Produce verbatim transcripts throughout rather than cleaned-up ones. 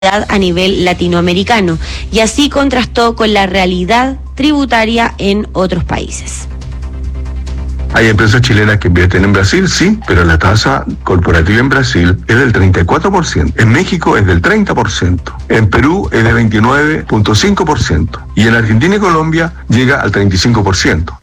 a nivel latinoamericano, y así contrastó con la realidad tributaria en otros países. Hay empresas chilenas que invierten en Brasil, sí, pero la tasa corporativa en Brasil es del treinta y cuatro por ciento, en México es del treinta por ciento, en Perú es del veintinueve punto cinco por ciento y en Argentina y Colombia llega al treinta y cinco por ciento.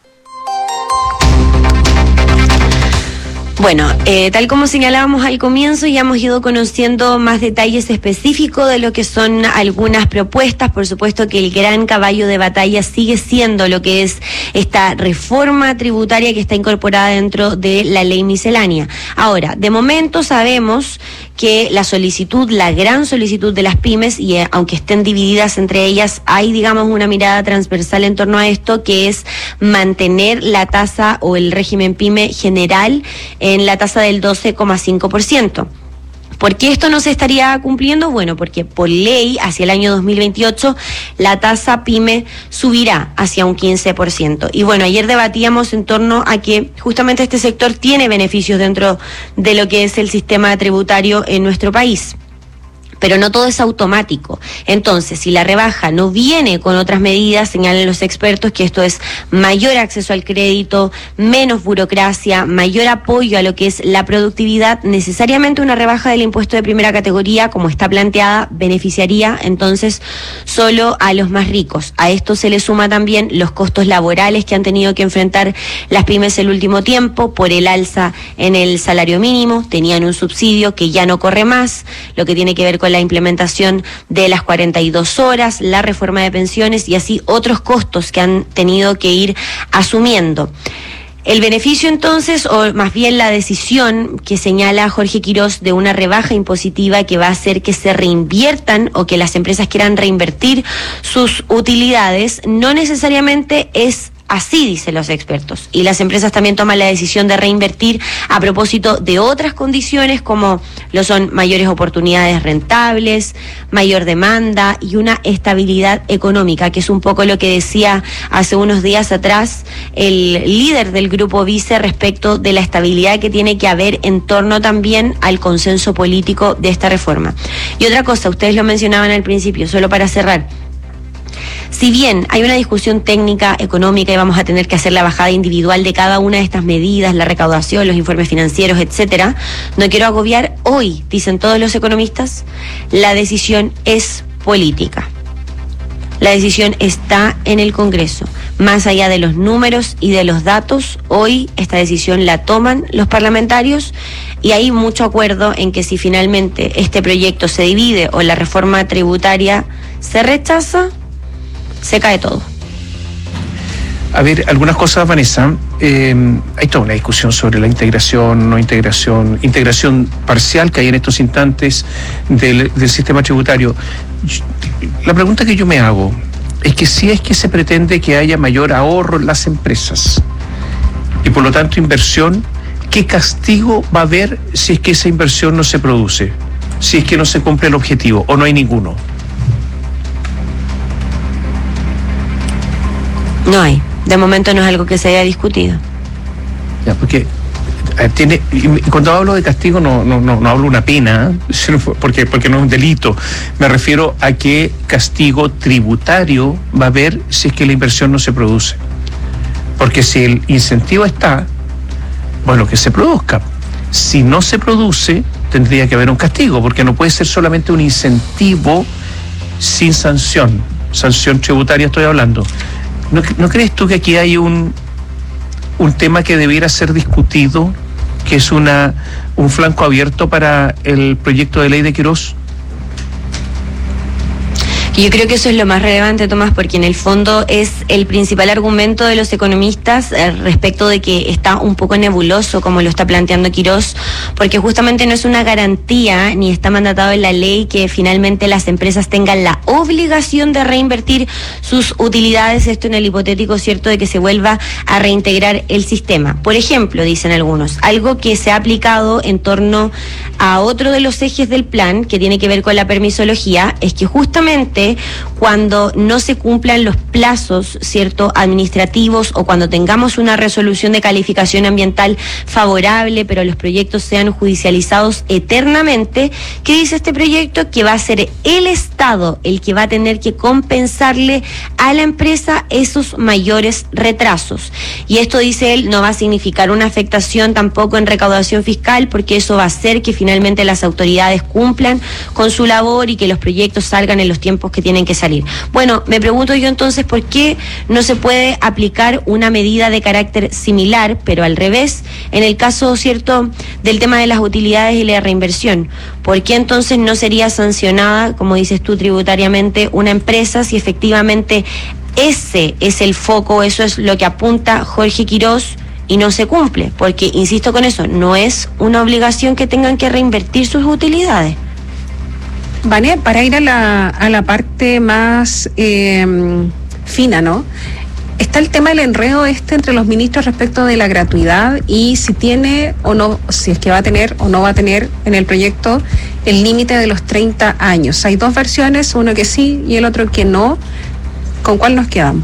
Bueno, eh, tal como señalábamos al comienzo, ya hemos ido conociendo más detalles específicos de lo que son algunas propuestas. Por supuesto que el gran caballo de batalla sigue siendo lo que es esta reforma tributaria que está incorporada dentro de la ley miscelánea. Ahora, de momento sabemos que la solicitud, la gran solicitud de las pymes, y eh, aunque estén divididas entre ellas, hay, digamos, una mirada transversal en torno a esto, que es mantener la tasa o el régimen pyme general en la tasa del doce coma cinco por ciento. ¿Por qué esto no se estaría cumpliendo? Bueno, porque por ley, hacia el año dos mil veintiocho, la tasa pyme subirá hacia un quince por ciento. Y bueno, ayer debatíamos en torno a que justamente este sector tiene beneficios dentro de lo que es el sistema tributario en nuestro país. Pero no todo es automático. Entonces, si la rebaja no viene con otras medidas, señalan los expertos que esto es mayor acceso al crédito, menos burocracia, mayor apoyo a lo que es la productividad, necesariamente una rebaja del impuesto de primera categoría, como está planteada, beneficiaría entonces solo a los más ricos. A esto se le suma también los costos laborales que han tenido que enfrentar las pymes el último tiempo por el alza en el salario mínimo. Tenían un subsidio que ya no corre más, lo que tiene que ver con la implementación de las cuarenta y dos horas, la reforma de pensiones y así otros costos que han tenido que ir asumiendo. El beneficio entonces, o más bien la decisión que señala Jorge Quirós de una rebaja impositiva que va a hacer que se reinviertan o que las empresas quieran reinvertir sus utilidades, no necesariamente es así, dicen los expertos. Y las empresas también toman la decisión de reinvertir a propósito de otras condiciones, como lo son mayores oportunidades rentables, mayor demanda y una estabilidad económica, que es un poco lo que decía hace unos días atrás el líder del Grupo Vice respecto de la estabilidad que tiene que haber en torno también al consenso político de esta reforma. Y otra cosa, ustedes lo mencionaban al principio, solo para cerrar. Si bien hay una discusión técnica, económica, y vamos a tener que hacer la bajada individual de cada una de estas medidas, la recaudación, los informes financieros, etcétera, no quiero agobiar, hoy, dicen todos los economistas, la decisión es política. La decisión está en el Congreso. Más allá de los números y de los datos, hoy esta decisión la toman los parlamentarios y hay mucho acuerdo en que si finalmente este proyecto se divide o la reforma tributaria se rechaza, se cae todo. A ver, algunas cosas, Vanessa. Eh, hay toda una discusión sobre la integración, no integración, integración parcial que hay en estos instantes del, del sistema tributario. La pregunta que yo me hago es que si es que se pretende que haya mayor ahorro en las empresas y por lo tanto inversión, ¿qué castigo va a haber si es que esa inversión no se produce? Si es que no se cumple el objetivo o no hay ninguno. No hay. De momento no es algo que se haya discutido. Ya, porque eh, tiene, y cuando hablo de castigo no no no, no hablo una pena, ¿eh? porque porque no es un delito. Me refiero a qué castigo tributario va a haber si es que la inversión no se produce. Porque si el incentivo está, bueno, que se produzca. Si no se produce, tendría que haber un castigo, porque no puede ser solamente un incentivo sin sanción. Sanción tributaria estoy hablando. ¿No, ¿No crees tú que aquí hay un, un tema que debiera ser discutido, que es una un flanco abierto para el proyecto de ley de Quirós? Yo creo que eso es lo más relevante, Tomás, porque en el fondo es el principal argumento de los economistas eh, respecto de que está un poco nebuloso, como lo está planteando Quirós, porque justamente no es una garantía ni está mandatado en la ley que finalmente las empresas tengan la obligación de reinvertir sus utilidades, esto en el hipotético, cierto, de que se vuelva a reintegrar el sistema. Por ejemplo, dicen algunos, algo que se ha aplicado en torno a otro de los ejes del plan, que tiene que ver con la permisología, es que justamente que cuando no se cumplan los plazos, ¿cierto?, administrativos, o cuando tengamos una resolución de calificación ambiental favorable, pero los proyectos sean judicializados eternamente, ¿qué dice este proyecto? Que va a ser el Estado el que va a tener que compensarle a la empresa esos mayores retrasos. Y esto, dice él, no va a significar una afectación tampoco en recaudación fiscal, porque eso va a hacer que finalmente las autoridades cumplan con su labor y que los proyectos salgan en los tiempos que tienen que salir. Bueno, me pregunto yo entonces por qué no se puede aplicar una medida de carácter similar, pero al revés, en el caso, ¿cierto?, del tema de las utilidades y la reinversión. ¿Por qué entonces no sería sancionada, como dices tú, tributariamente una empresa si efectivamente ese es el foco, eso es lo que apunta Jorge Quirós y no se cumple? Porque, insisto con eso, no es una obligación que tengan que reinvertir sus utilidades. Vane, para ir a la, a la parte más eh, fina, ¿no? Está el tema del enredo este entre los ministros respecto de la gratuidad y si tiene o no, si es que va a tener o no va a tener en el proyecto el límite de los treinta años. Hay dos versiones, uno que sí y el otro que no. ¿Con cuál nos quedamos?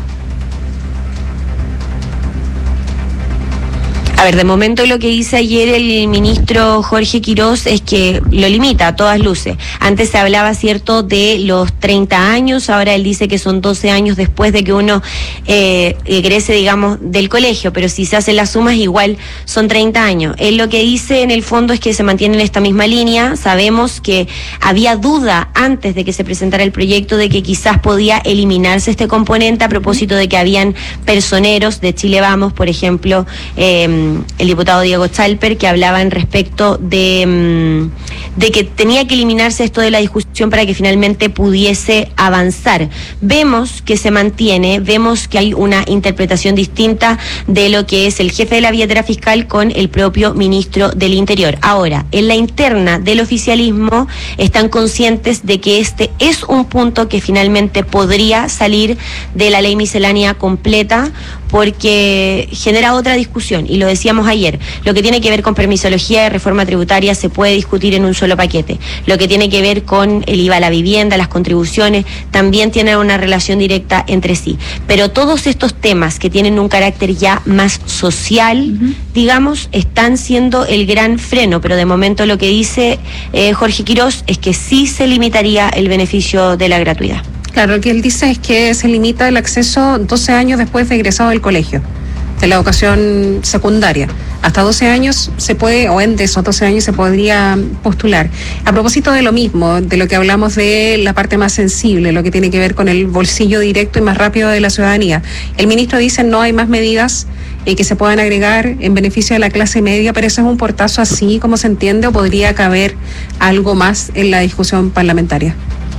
A ver, de momento lo que dice ayer el ministro Jorge Quirós es que lo limita a todas luces. Antes se hablaba, cierto, de los treinta años, ahora él dice que son doce años después de que uno eh, egrese, digamos, del colegio, pero si se hacen las sumas igual son treinta años. Él lo que dice en el fondo es que se mantiene en esta misma línea. Sabemos que había duda antes de que se presentara el proyecto de que quizás podía eliminarse este componente a propósito de que habían personeros de Chile Vamos, por ejemplo, eh, el diputado Diego Chalper, que hablaban respecto de, de que tenía que eliminarse esto de la discusión para que finalmente pudiese avanzar. Vemos que se mantiene, vemos que hay una interpretación distinta de lo que es el jefe de la billetera fiscal con el propio ministro del Interior. Ahora, en la interna del oficialismo están conscientes de que este es un punto que finalmente podría salir de la ley miscelánea completa, porque genera otra discusión, y lo decíamos ayer, lo que tiene que ver con permisología y reforma tributaria se puede discutir en un solo paquete, lo que tiene que ver con el I V A a la vivienda, las contribuciones, también tienen una relación directa entre sí, pero todos estos temas que tienen un carácter ya más social, uh-huh. digamos, están siendo el gran freno, pero de momento lo que dice eh, Jorge Quirós es que sí se limitaría el beneficio de la gratuidad. Claro, lo que él dice es que se limita el acceso doce años después de egresado del colegio, de la educación secundaria. Hasta doce años se puede, o en de esos doce años se podría postular. A propósito de lo mismo, de lo que hablamos de la parte más sensible, lo que tiene que ver con el bolsillo directo y más rápido de la ciudadanía. El ministro dice no hay más medidas eh, que se puedan agregar en beneficio de la clase media, pero eso es un portazo así como se entiende, o podría caber algo más en la discusión parlamentaria.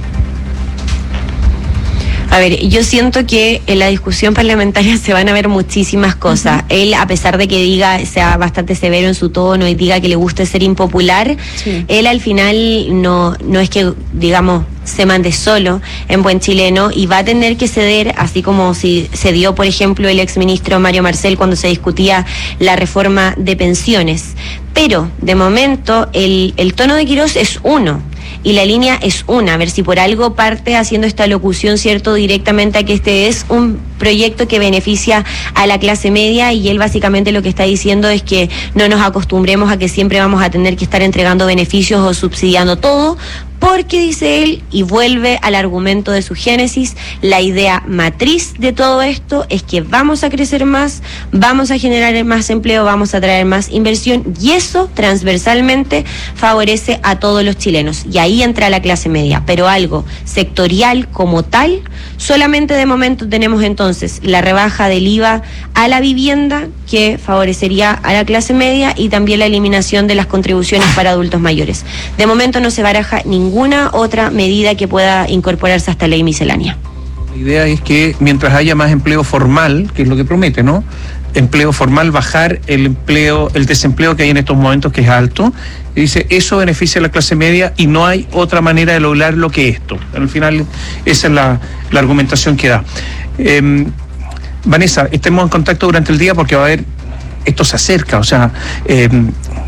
A ver, yo siento que en la discusión parlamentaria se van a ver muchísimas cosas. Uh-huh. Él, a pesar de que diga, sea bastante severo en su tono y diga que le guste ser impopular, sí. él al final no, no es que, digamos, se mande solo en buen chileno y va a tener que ceder, así como si se dio, por ejemplo, el exministro Mario Marcel cuando se discutía la reforma de pensiones. Pero, de momento, el, el tono de Quirós es uno. Y la línea es una, a ver si por algo parte haciendo esta locución, cierto, directamente a que este es un proyecto que beneficia a la clase media, y él básicamente lo que está diciendo es que no nos acostumbremos a que siempre vamos a tener que estar entregando beneficios o subsidiando todo, porque, dice él, y vuelve al argumento de su génesis, la idea matriz de todo esto es que vamos a crecer más, vamos a generar más empleo, vamos a traer más inversión, y eso transversalmente favorece a todos los chilenos, y ahí entra la clase media, pero algo sectorial como tal, solamente de momento tenemos entonces la rebaja del I V A a la vivienda, que favorecería a la clase media, y también la eliminación de las contribuciones para adultos mayores. De momento no se baraja ninguna otra medida que pueda incorporarse a esta ley miscelánea. La idea es que mientras haya más empleo formal, que es lo que promete, ¿no? Empleo formal, bajar el empleo, el desempleo que hay en estos momentos, que es alto. Y dice, eso beneficia a la clase media y no hay otra manera de lograrlo que esto. Al final, esa es la, la argumentación que da. Eh, Vanessa, estemos en contacto durante el día porque va a haber, esto se acerca, o sea, eh,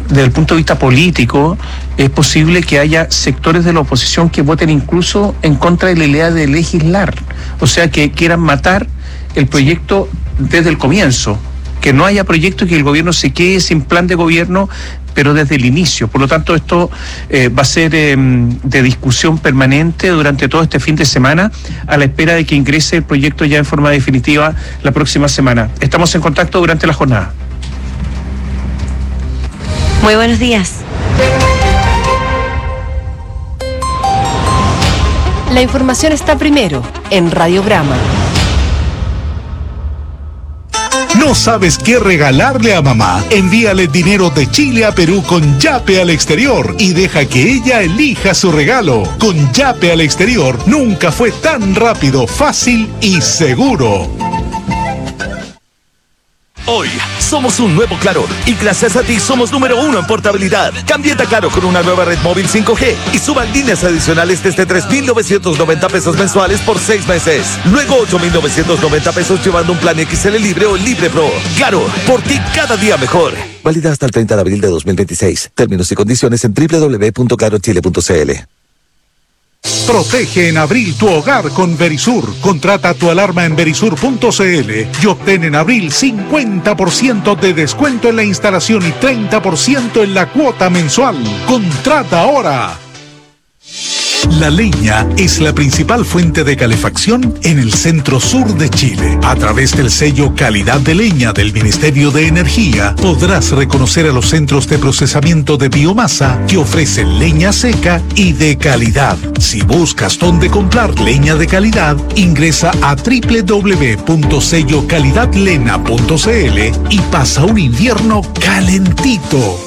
desde el punto de vista político, es posible que haya sectores de la oposición que voten incluso en contra de la idea de legislar, o sea, que quieran matar el proyecto desde el comienzo, que no haya proyecto y que el gobierno se quede sin plan de gobierno, pero desde el inicio. Por lo tanto, esto eh, va a ser eh, de discusión permanente durante todo este fin de semana, a la espera de que ingrese el proyecto ya en forma definitiva la próxima semana. Estamos en contacto durante la jornada. Muy buenos días. La información está primero en Radiograma. ¿No sabes qué regalarle a mamá? Envíale dinero de Chile a Perú con Yape al exterior y deja que ella elija su regalo. Con Yape al exterior nunca fue tan rápido, fácil y seguro. Hoy somos un nuevo Claro y gracias a ti somos número uno en portabilidad. Cámbiate a Claro con una nueva red móvil cinco G y suban líneas adicionales desde tres mil novecientos noventa pesos mensuales por seis meses. Luego ocho mil novecientos noventa pesos llevando un plan X L Libre o Libre Pro. Claro, por ti cada día mejor. Válida hasta el treinta de abril de dos mil veintiséis. Términos y condiciones en doble u doble u doble u punto claro chile punto c l. Protege en abril tu hogar con Verisur. Contrata tu alarma en verisur punto c l y obtén en abril cincuenta por ciento de descuento en la instalación y treinta por ciento en la cuota mensual. Contrata ahora. La leña es la principal fuente de calefacción en el centro sur de Chile. A través del sello Calidad de Leña del Ministerio de Energía, podrás reconocer a los centros de procesamiento de biomasa que ofrecen leña seca y de calidad. Si buscas dónde comprar leña de calidad, ingresa a doble u doble u doble u punto sello calidad lena punto c l y pasa un invierno calentito.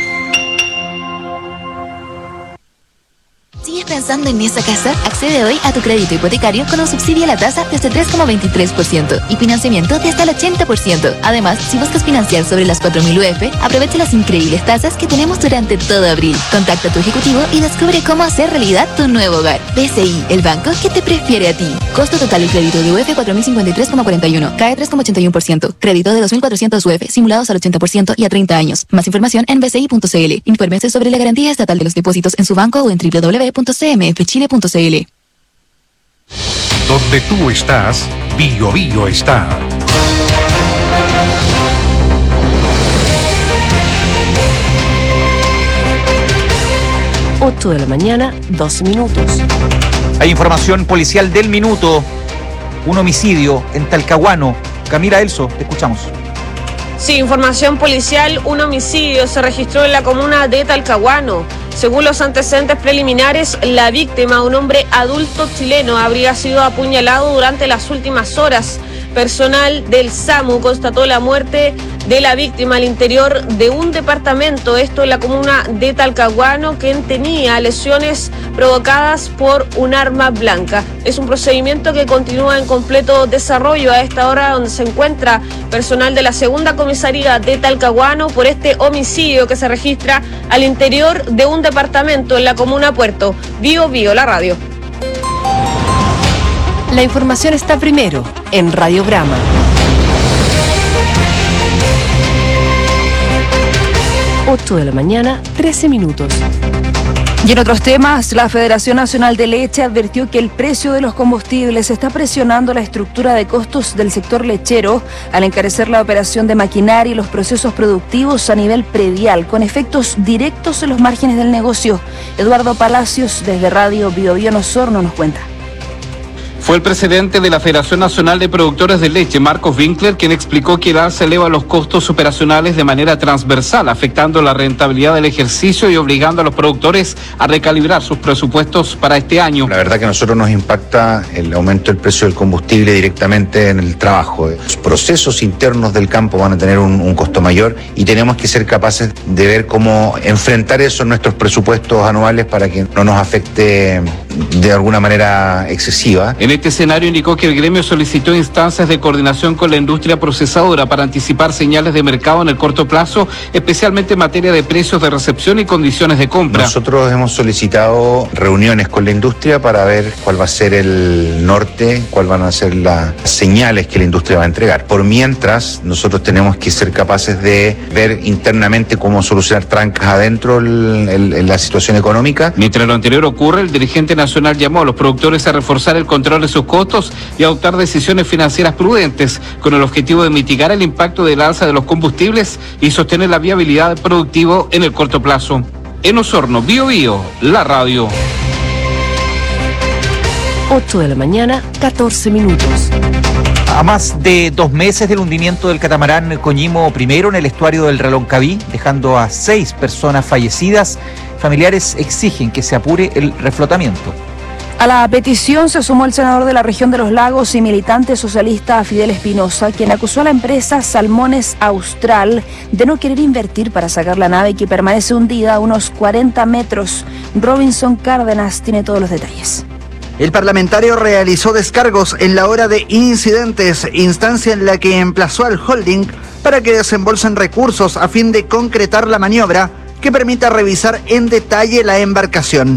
¿Sigues pensando en esa casa? Accede hoy a tu crédito hipotecario con un subsidio a la tasa desde tres coma veintitrés por ciento y financiamiento de hasta el ochenta por ciento. Además, si buscas financiar sobre las cuatro mil U F, aprovecha las increíbles tasas que tenemos durante todo abril. Contacta a tu ejecutivo y descubre cómo hacer realidad tu nuevo hogar. B C I, el banco que te prefiere a ti. Costo total del crédito de U F cuatro mil cincuenta y tres coma cuarenta y uno, C A E tres coma ochenta y uno por ciento. Crédito de dos mil cuatrocientos U F, simulados al ochenta por ciento y a treinta años. Más información en b c i punto c l. Infórmese sobre la garantía estatal de los depósitos en su banco o en doble u doble u doble u punto c m f chile punto c l. Donde tú estás, Bio Bio está. ocho de la mañana, dos minutos. Hay información policial del minuto. Un homicidio en Talcahuano. Camila Elso, te escuchamos. Sí, información policial, un homicidio se registró en la comuna de Talcahuano. Según los antecedentes preliminares, la víctima, un hombre adulto chileno, habría sido apuñalado durante las últimas horas. Personal del SAMU constató la muerte de la víctima al interior de un departamento, esto en la comuna de Talcahuano, quien tenía lesiones provocadas por un arma blanca. Es un procedimiento que continúa en completo desarrollo a esta hora, donde se encuentra personal de la segunda comisaría de Talcahuano por este homicidio que se registra al interior de un departamento en la comuna Puerto. Bio Bio, la radio. La información está primero en Radiograma. ocho de la mañana, trece minutos. Y en otros temas, la Federación Nacional de Leche advirtió que el precio de los combustibles está presionando la estructura de costos del sector lechero al encarecer la operación de maquinaria y los procesos productivos a nivel predial, con efectos directos en los márgenes del negocio. Eduardo Palacios, desde Radio Bio Bio Osorno, nos cuenta. Fue el presidente de la Federación Nacional de Productores de Leche, Marcos Winkler, quien explicó que el alza eleva los costos operacionales de manera transversal, afectando la rentabilidad del ejercicio y obligando a los productores a recalibrar sus presupuestos para este año. La verdad que a nosotros nos impacta el aumento del precio del combustible directamente en el trabajo. Los procesos internos del campo van a tener un, un costo mayor y tenemos que ser capaces de ver cómo enfrentar eso en nuestros presupuestos anuales para que no nos afecte de alguna manera excesiva. En este escenario indicó que el gremio solicitó instancias de coordinación con la industria procesadora para anticipar señales de mercado en el corto plazo, especialmente en materia de precios de recepción y condiciones de compra. Nosotros hemos solicitado reuniones con la industria para ver cuál va a ser el norte, cuáles van a ser las señales que la industria va a entregar. Por mientras, nosotros tenemos que ser capaces de ver internamente cómo solucionar trancas adentro el, el, en la situación económica. Mientras lo anterior ocurre, el dirigente nacional llamó a los productores a reforzar el control de sus costos y adoptar decisiones financieras prudentes, con el objetivo de mitigar el impacto del alza de los combustibles y sostener la viabilidad productiva en el corto plazo. En Osorno, Bio Bio, la radio. ocho de la mañana, catorce minutos. A más de dos meses del hundimiento del catamarán Coñimo primero en el estuario del Reloncaví, dejando a seis personas fallecidas, familiares exigen que se apure el reflotamiento. A la petición se sumó el senador de la región de los lagos y militante socialista Fidel Espinosa, quien acusó a la empresa Salmones Austral de no querer invertir para sacar la nave que permanece hundida a unos cuarenta metros. Robinson Cárdenas tiene todos los detalles. El parlamentario realizó descargos en la hora de incidentes, instancia en la que emplazó al holding para que desembolsen recursos a fin de concretar la maniobra que permita revisar en detalle la embarcación.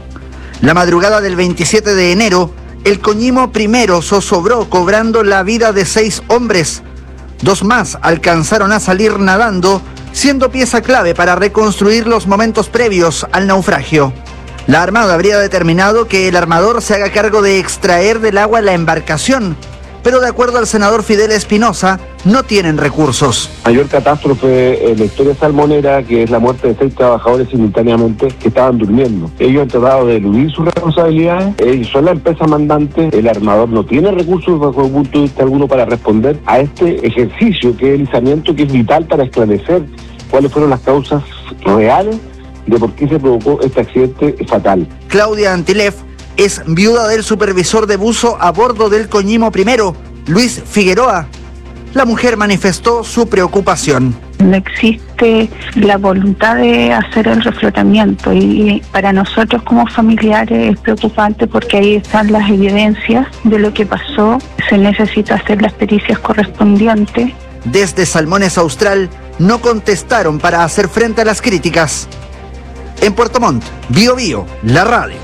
La madrugada del veintisiete de enero, el Coñimo primero zozobró cobrando la vida de seis hombres. Dos más alcanzaron a salir nadando, siendo pieza clave para reconstruir los momentos previos al naufragio. La Armada habría determinado que el armador se haga cargo de extraer del agua la embarcación, pero de acuerdo al senador Fidel Espinosa, no tienen recursos. Mayor catástrofe en la historia salmonera, que es la muerte de seis trabajadores simultáneamente que estaban durmiendo. Ellos han tratado de eludir sus responsabilidades, ellos son la empresa mandante, el armador no tiene recursos bajo el punto de vista alguno para responder a este ejercicio que es el izamiento, que es vital para esclarecer cuáles fueron las causas reales de por qué se provocó este accidente fatal. Claudia Antilef es viuda del supervisor de buzo a bordo del Coñimo primero, Luis Figueroa. La mujer manifestó su preocupación. No existe la voluntad de hacer el reflotamiento y para nosotros como familiares es preocupante porque ahí están las evidencias de lo que pasó. Se necesita hacer las pericias correspondientes. Desde Salmones Austral no contestaron para hacer frente a las críticas. En Puerto Montt, Bio Bio, la radio.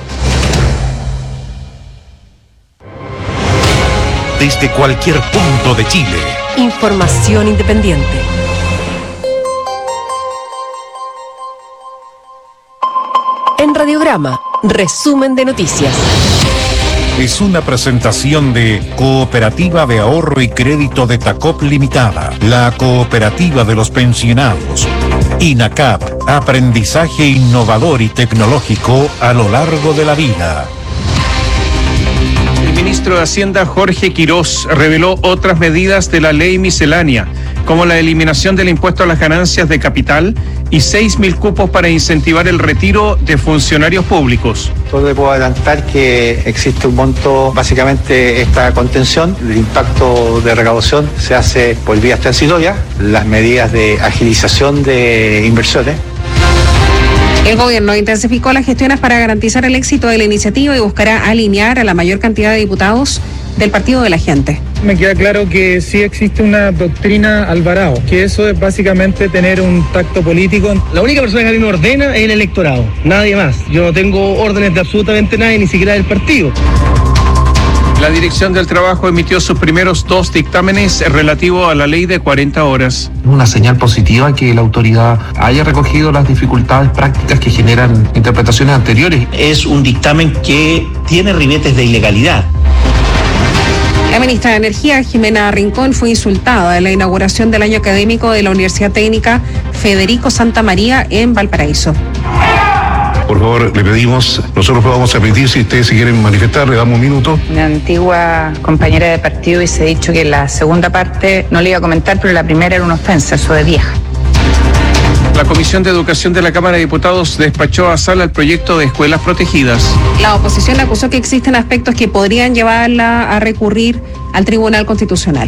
Desde cualquier punto de Chile. Información independiente. En Radiograma, resumen de noticias. Es una presentación de Cooperativa de Ahorro y Crédito de Tacop Limitada, la cooperativa de los pensionados. INACAP, aprendizaje innovador y tecnológico a lo largo de la vida. El ministro de Hacienda, Jorge Quirós, reveló otras medidas de la ley miscelánea, como la eliminación del impuesto a las ganancias de capital y seis mil cupos para incentivar el retiro de funcionarios públicos. Solo puedo adelantar que existe un monto, básicamente esta contención, el impacto de recaudación se hace por vías transitorias, las medidas de agilización de inversiones. El gobierno intensificó las gestiones para garantizar el éxito de la iniciativa y buscará alinear a la mayor cantidad de diputados del Partido de la Gente. Me queda claro que sí existe una doctrina Alvarado, que eso es básicamente tener un tacto político. La única persona que a mí me ordena es el electorado, nadie más. Yo no tengo órdenes de absolutamente nadie, ni siquiera del partido. La Dirección del Trabajo emitió sus primeros dos dictámenes relativos a la ley de cuarenta horas. Es una señal positiva que la autoridad haya recogido las dificultades prácticas que generan interpretaciones anteriores. Es un dictamen que tiene ribetes de ilegalidad. La ministra de Energía, Jimena Rincón, fue insultada en la inauguración del año académico de la Universidad Técnica Federico Santa María en Valparaíso. Por favor, le pedimos, nosotros vamos a pedir, si ustedes se quieren manifestar, le damos un minuto. Una antigua compañera de partido y se ha dicho que la segunda parte no le iba a comentar, pero la primera era una ofensa, eso de vieja. La Comisión de Educación de la Cámara de Diputados despachó a sala el proyecto de escuelas protegidas. La oposición acusó que existen aspectos que podrían llevarla a recurrir al Tribunal Constitucional.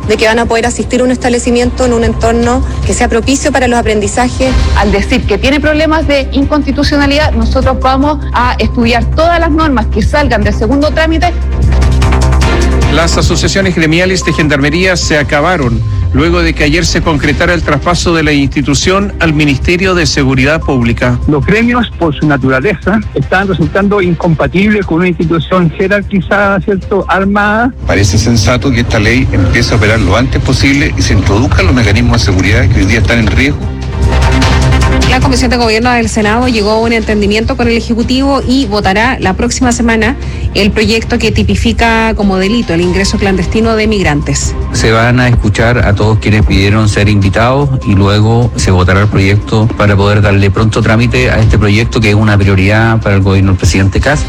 de que van a poder asistir a un establecimiento en un entorno que sea propicio para los aprendizajes. Al decir que tiene problemas de inconstitucionalidad, nosotros vamos a estudiar todas las normas que salgan del segundo trámite. Las asociaciones gremiales de Gendarmería se acabaron luego de que ayer se concretara el traspaso de la institución al Ministerio de Seguridad Pública. Los gremios, por su naturaleza, están resultando incompatibles con una institución jerarquizada, ¿cierto?, armada. Parece sensato que esta ley empiece a operar lo antes posible y se introduzcan los mecanismos de seguridad que hoy día están en riesgo. La Comisión de Gobierno del Senado llegó a un entendimiento con el Ejecutivo y votará la próxima semana el proyecto que tipifica como delito el ingreso clandestino de migrantes. Se van a escuchar a todos quienes pidieron ser invitados y luego se votará el proyecto para poder darle pronto trámite a este proyecto que es una prioridad para el gobierno del presidente Kast.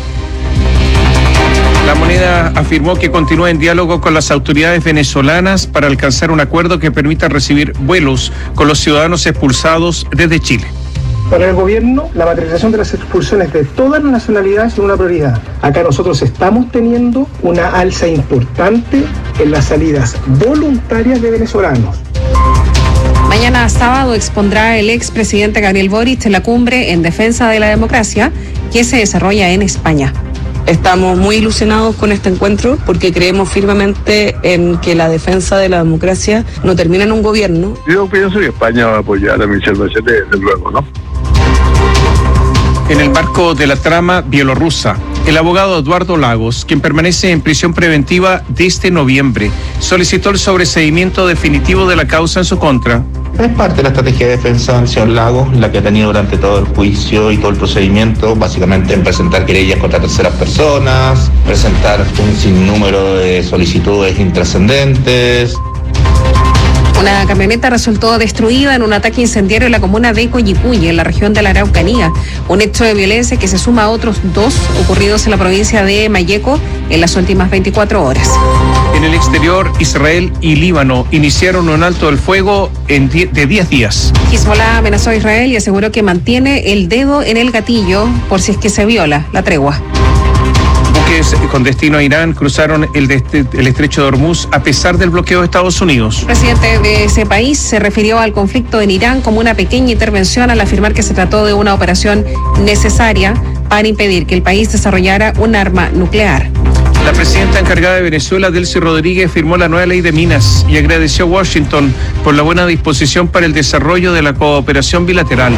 La Moneda afirmó que continúa en diálogo con las autoridades venezolanas para alcanzar un acuerdo que permita recibir vuelos con los ciudadanos expulsados desde Chile. Para el gobierno, la materialización de las expulsiones de todas las nacionalidades es una prioridad. Acá nosotros estamos teniendo una alza importante en las salidas voluntarias de venezolanos. Mañana sábado expondrá el expresidente Gabriel Boric en la cumbre en defensa de la democracia que se desarrolla en España. Estamos muy ilusionados con este encuentro porque creemos firmemente en que la defensa de la democracia no termina en un gobierno. Yo pienso que España va a apoyar a Michelle Bachelet, desde luego, ¿no? En el marco de la trama bielorrusa, el abogado Eduardo Lagos, quien permanece en prisión preventiva desde noviembre, solicitó el sobreseimiento definitivo de la causa en su contra. Es parte de la estrategia de defensa del señor Lagos, la que ha tenido durante todo el juicio y todo el procedimiento, básicamente en presentar querellas contra terceras personas, presentar un sinnúmero de solicitudes intrascendentes. Una camioneta resultó destruida en un ataque incendiario en la comuna de Coyipulli, en la región de la Araucanía. Un hecho de violencia que se suma a otros dos ocurridos en la provincia de Malleco en las últimas veinticuatro horas. En el exterior, Israel y Líbano iniciaron un alto el fuego en die- de diez días. Hezbollah amenazó a Israel y aseguró que mantiene el dedo en el gatillo por si es que se viola la tregua. Buques con destino a Irán cruzaron el, de este, el estrecho de Hormuz a pesar del bloqueo de Estados Unidos. El presidente de ese país se refirió al conflicto en Irán como una pequeña intervención al afirmar que se trató de una operación necesaria para impedir que el país desarrollara un arma nuclear. La presidenta encargada de Venezuela, Delcy Rodríguez, firmó la nueva ley de minas y agradeció a Washington por la buena disposición para el desarrollo de la cooperación bilateral.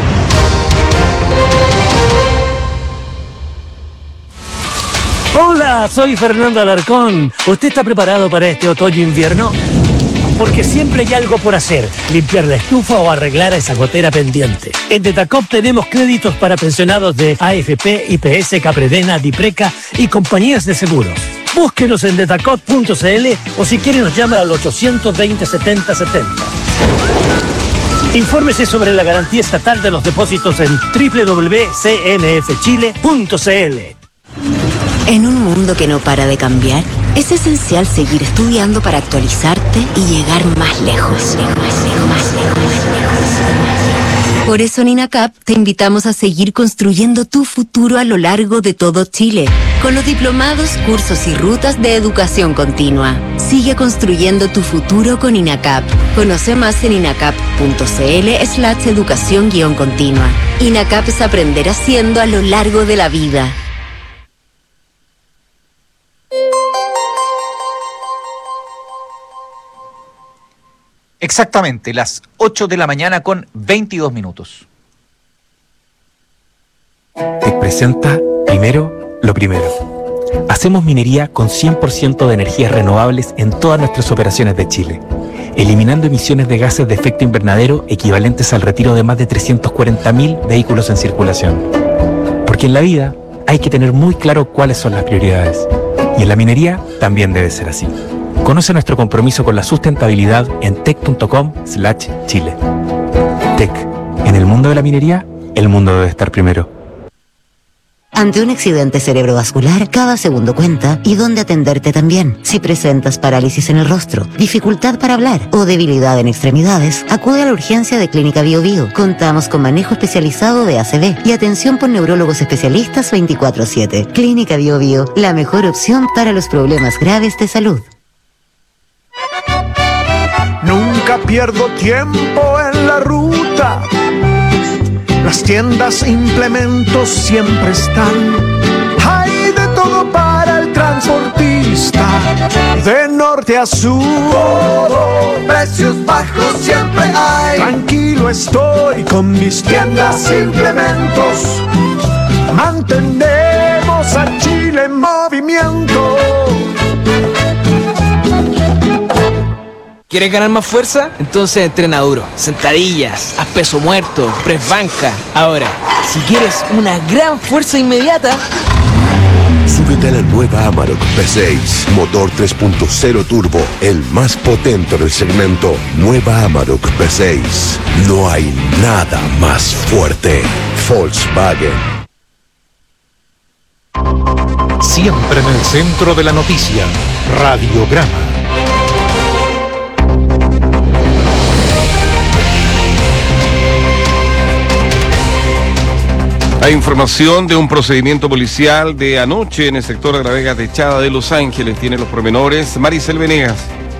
Hola, soy Fernando Alarcón. ¿Usted está preparado para este otoño-invierno? Porque siempre hay algo por hacer, limpiar la estufa o arreglar esa gotera pendiente. En Detacop tenemos créditos para pensionados de A F P, I P S, Capredena, Dipreca y compañías de seguros. Búsquenos en detacop punto c l o si quiere nos llama al ochocientos veinte, setenta setenta. Infórmese sobre la garantía estatal de los depósitos en doble u doble u doble u punto c n f chile punto c l. En un mundo que no para de cambiar, es esencial seguir estudiando para actualizarte y llegar más lejos. Por eso en INACAP te invitamos a seguir construyendo tu futuro a lo largo de todo Chile, con los diplomados, cursos y rutas de educación continua. Sigue construyendo tu futuro con INACAP. Conoce más en inacap punto c l slash educación guión continua. INACAP es aprender haciendo a lo largo de la vida. Exactamente, las ocho de la mañana con veintidós minutos. Te presenta primero lo primero. Hacemos minería con cien por ciento de energías renovables en todas nuestras operaciones de Chile, eliminando emisiones de gases de efecto invernadero equivalentes al retiro de más de trescientos cuarenta mil vehículos en circulación. Porque en la vida hay que tener muy claro cuáles son las prioridades. Y en la minería también debe ser así. Conoce nuestro compromiso con la sustentabilidad en tec punto com slash chile. Tec, en el mundo de la minería, el mundo debe estar primero. Ante un accidente cerebrovascular, cada segundo cuenta y dónde atenderte también. Si presentas parálisis en el rostro, dificultad para hablar o debilidad en extremidades, acude a la urgencia de Clínica Bio Bio. Contamos con manejo especializado de A C V y atención por neurólogos especialistas veinticuatro siete. Clínica Bio Bio, la mejor opción para los problemas graves de salud. Nunca pierdo tiempo en la ruta. Las tiendas e implementos siempre están. Hay de todo para el transportista. De norte a sur, todo, precios bajos siempre hay. Tranquilo estoy con mis tiendas e implementos. Mantenemos a Chile en movimiento. ¿Quieres ganar más fuerza? Entonces entrena duro. Sentadillas, haz peso muerto, press banca. Ahora, si quieres una gran fuerza inmediata, súbete a la nueva Amarok V seis, motor tres punto cero turbo, el más potente del segmento. Nueva Amarok V seis. No hay nada más fuerte. Volkswagen. Siempre en el centro de la noticia. Radiograma. Hay información de un procedimiento policial de anoche en el sector de la Vega Techada de Los Ángeles. Tiene los pormenores Maricel Venegas.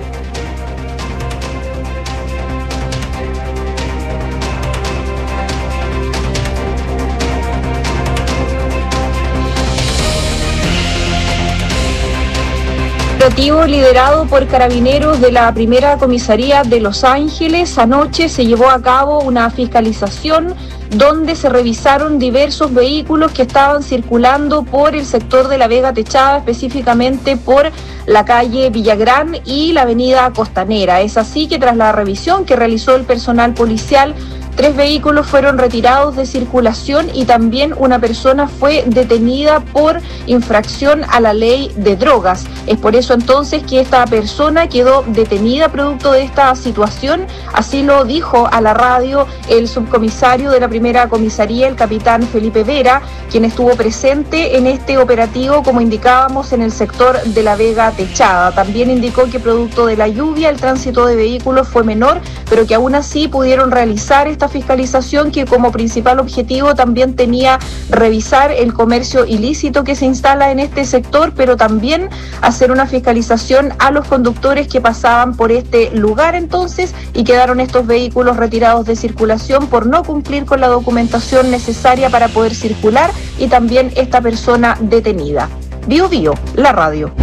Operativo liderado por carabineros de la primera comisaría de Los Ángeles. Anoche se llevó a cabo una fiscalización donde se revisaron diversos vehículos que estaban circulando por el sector de la Vega Techada, específicamente por la calle Villagrán y la avenida Costanera. Es así que tras la revisión que realizó el personal policial, tres vehículos fueron retirados de circulación y también una persona fue detenida por infracción a la ley de drogas. Es por eso entonces que esta persona quedó detenida producto de esta situación. Así lo dijo a la radio el subcomisario de la primera comisaría, el capitán Felipe Vera, quien estuvo presente en este operativo, como indicábamos, en el sector de la Vega Techada. También indicó que producto de la lluvia el tránsito de vehículos fue menor, pero que aún así pudieron realizar esta fiscalización, que como principal objetivo también tenía revisar el comercio ilícito que se instala en este sector, pero también hacer una fiscalización a los conductores que pasaban por este lugar entonces, y quedaron estos vehículos retirados de circulación por no cumplir con la documentación necesaria para poder circular, y también esta persona detenida. Bio Bio, la radio.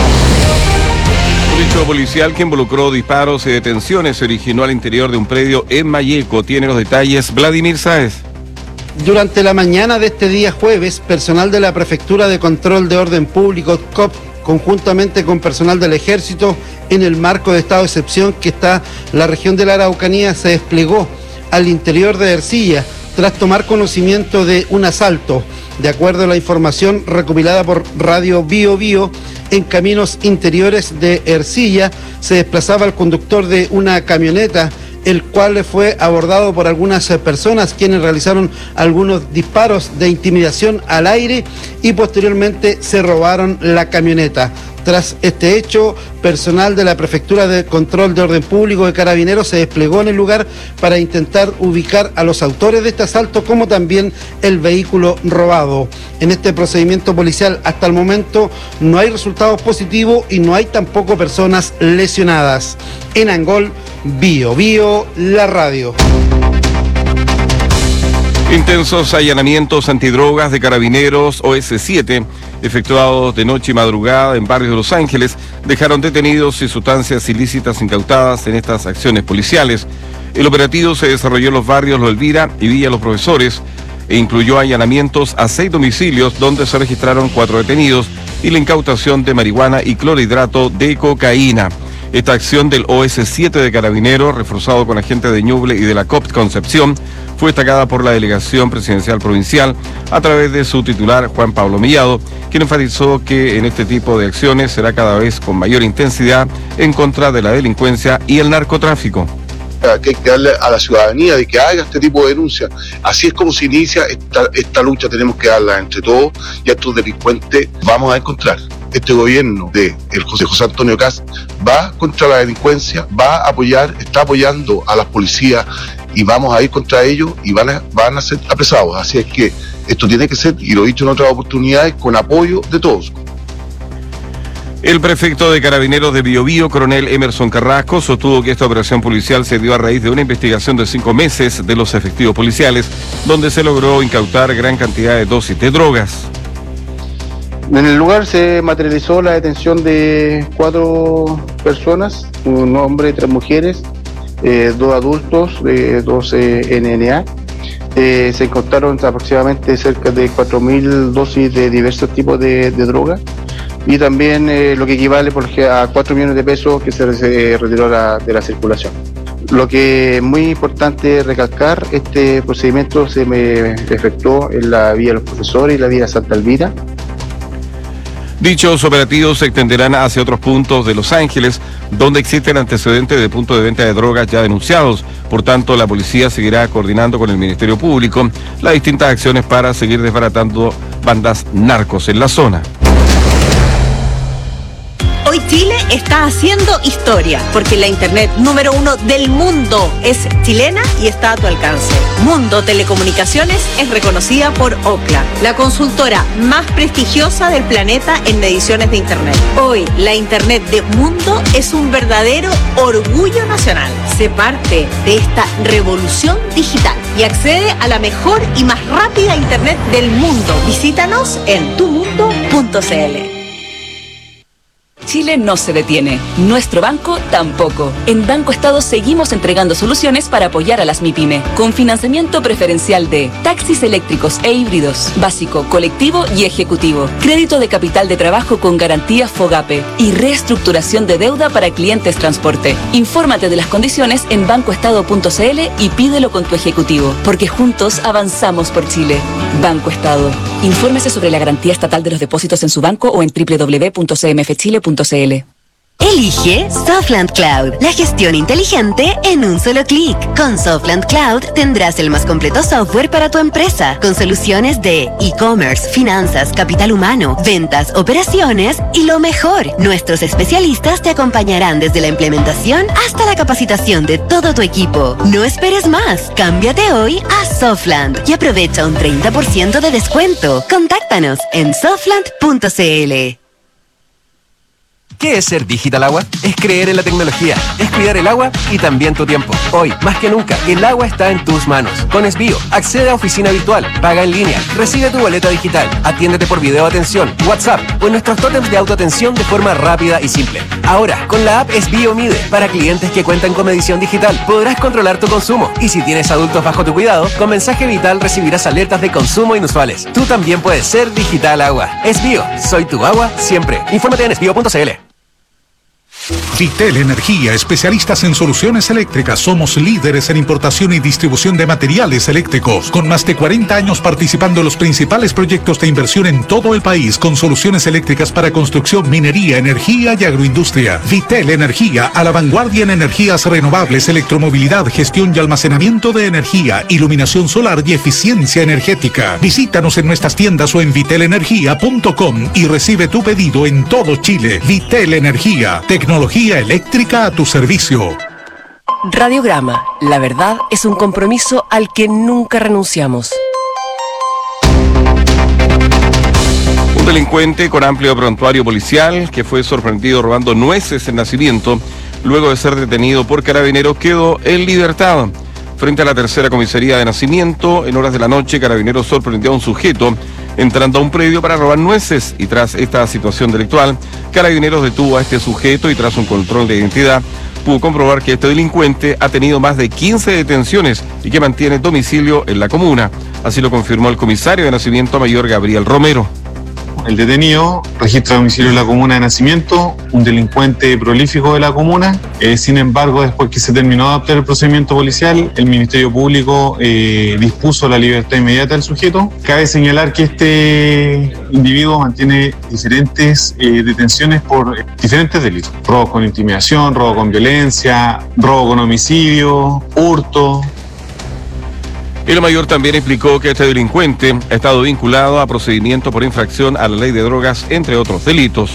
Un hecho policial que involucró disparos y detenciones se originó al interior de un predio en Malleco. Tiene los detalles Vladimir Sáez. Durante la mañana de este día jueves, personal de la Prefectura de Control de Orden Público, C O P, conjuntamente con personal del Ejército, en el marco de estado de excepción que está la región de la Araucanía, se desplegó al interior de Ercilla tras tomar conocimiento de un asalto. De acuerdo a la información recopilada por Radio Bio Bio, en caminos interiores de Ercilla se desplazaba el conductor de una camioneta, el cual fue abordado por algunas personas quienes realizaron algunos disparos de intimidación al aire y posteriormente se robaron la camioneta. Tras este hecho, personal de la Prefectura de Control de Orden Público de Carabineros se desplegó en el lugar para intentar ubicar a los autores de este asalto, como también el vehículo robado. En este procedimiento policial, hasta el momento, no hay resultados positivos y no hay tampoco personas lesionadas. En Angol, Bio Bio, la radio. Intensos allanamientos antidrogas de Carabineros O S siete, efectuados de noche y madrugada en barrios de Los Ángeles, dejaron detenidos y sustancias ilícitas incautadas en estas acciones policiales. El operativo se desarrolló en los barrios Lo Elvira y Villa Los Profesores e incluyó allanamientos a seis domicilios donde se registraron cuatro detenidos y la incautación de marihuana y clorhidrato de cocaína. Esta acción del O S siete de Carabineros, reforzado con agentes de Ñuble y de la C O P Concepción, fue destacada por la Delegación Presidencial Provincial a través de su titular, Juan Pablo Millado, quien enfatizó que en este tipo de acciones será cada vez con mayor intensidad en contra de la delincuencia y el narcotráfico. Que hay que darle a la ciudadanía de que haga este tipo de denuncias. Así es como se inicia esta, esta lucha, tenemos que darla entre todos, y a estos delincuentes vamos a encontrar. Este gobierno de el José, José Antonio Kast va contra la delincuencia, va a apoyar, está apoyando a las policías y vamos a ir contra ellos y van a, van a ser apresados. Así es que esto tiene que ser, y lo he dicho en otras oportunidades, con apoyo de todos. El prefecto de Carabineros de Biobío, coronel Emerson Carrasco, sostuvo que esta operación policial se dio a raíz de una investigación de cinco meses de los efectivos policiales, donde se logró incautar gran cantidad de dosis de drogas. En el lugar se materializó la detención de cuatro personas, un hombre y tres mujeres, eh, dos adultos, eh, dos eh, N N A. Eh, se incautaron aproximadamente cerca de cuatro mil dosis de diversos tipos de, de droga y también eh, lo que equivale por, a cuatro millones de pesos que se, se retiró la, de la circulación. Lo que es muy importante recalcar, este procedimiento se me efectuó en la vía Los Profesores y la vía Santa Elvira. Dichos operativos se extenderán hacia otros puntos de Los Ángeles, donde existen antecedentes de puntos de venta de drogas ya denunciados. Por tanto, la policía seguirá coordinando con el Ministerio Público las distintas acciones para seguir desbaratando bandas narcos en la zona. Hoy Chile está haciendo historia, porque la internet número uno del mundo es chilena y está a tu alcance. Mundo Telecomunicaciones es reconocida por Ookla, la consultora más prestigiosa del planeta en mediciones de internet. Hoy, la internet de Mundo es un verdadero orgullo nacional. Sé parte de esta revolución digital y accede a la mejor y más rápida internet del mundo. Visítanos en tu mundo punto c l. Chile no se detiene, nuestro banco tampoco. En Banco Estado seguimos entregando soluciones para apoyar a las MIPYME, con financiamiento preferencial de taxis eléctricos e híbridos, básico, colectivo y ejecutivo, crédito de capital de trabajo con garantía FOGAPE y reestructuración de deuda para clientes transporte. Infórmate de las condiciones en banco estado punto c l y pídelo con tu ejecutivo, porque juntos avanzamos por Chile. Banco Estado. Infórmese sobre la garantía estatal de los depósitos en su banco o en doble u doble u doble u punto c m f chile punto c l. Elige Softland Cloud, la gestión inteligente en un solo clic. Con Softland Cloud tendrás el más completo software para tu empresa, con soluciones de e-commerce, finanzas, capital humano, ventas, operaciones y lo mejor, nuestros especialistas te acompañarán desde la implementación hasta la capacitación de todo tu equipo. No esperes más, cámbiate hoy a Softland y aprovecha un treinta por ciento de descuento. Contáctanos en softland punto c l. ¿Qué es ser Digital Agua? Es creer en la tecnología, es cuidar el agua y también tu tiempo. Hoy, más que nunca, el agua está en tus manos. Con Esbio, accede a oficina virtual, paga en línea, recibe tu boleta digital, atiéndete por video atención, WhatsApp o en nuestros tótems de autoatención de forma rápida y simple. Ahora, con la app Esbio Mide, para clientes que cuentan con medición digital, podrás controlar tu consumo. Y si tienes adultos bajo tu cuidado, con mensaje vital recibirás alertas de consumo inusuales. Tú también puedes ser Digital Agua. Esbio, soy tu agua siempre. Infórmate en esbio punto c l. Vitel Energía, especialistas en soluciones eléctricas. Somos líderes en importación y distribución de materiales eléctricos, con más de cuarenta años participando en los principales proyectos de inversión en todo el país, con soluciones eléctricas para construcción, minería, energía y agroindustria. Vitel Energía, a la vanguardia en energías renovables, electromovilidad, gestión y almacenamiento de energía, iluminación solar y eficiencia energética. Visítanos en nuestras tiendas o en vitel energía punto com y recibe tu pedido en todo Chile. Vitel Energía, tecnología eléctrica a tu servicio. Radiograma. La verdad es un compromiso al que nunca renunciamos. Un delincuente con amplio prontuario policial que fue sorprendido robando nueces en Nacimiento, luego de ser detenido por Carabineros, quedó en libertad. Frente a la tercera comisaría de Nacimiento, en horas de la noche, Carabineros sorprendió a un sujeto entrando a un predio para robar nueces, y tras esta situación delictual, Carabineros detuvo a este sujeto y tras un control de identidad pudo comprobar que este delincuente ha tenido más de quince detenciones y que mantiene domicilio en la comuna. Así lo confirmó el comisario de Nacimiento, mayor Gabriel Romero. El detenido registra domicilio en la comuna de Nacimiento, un delincuente prolífico de la comuna. Eh, sin embargo, después que se terminó de adoptar el procedimiento policial, el Ministerio Público eh, dispuso la libertad inmediata del sujeto. Cabe señalar que este individuo mantiene diferentes eh, detenciones por eh, diferentes delitos: robo con intimidación, robo con violencia, robo con homicidio, hurto. El mayor también explicó que este delincuente ha estado vinculado a procedimiento por infracción a la ley de drogas, entre otros delitos.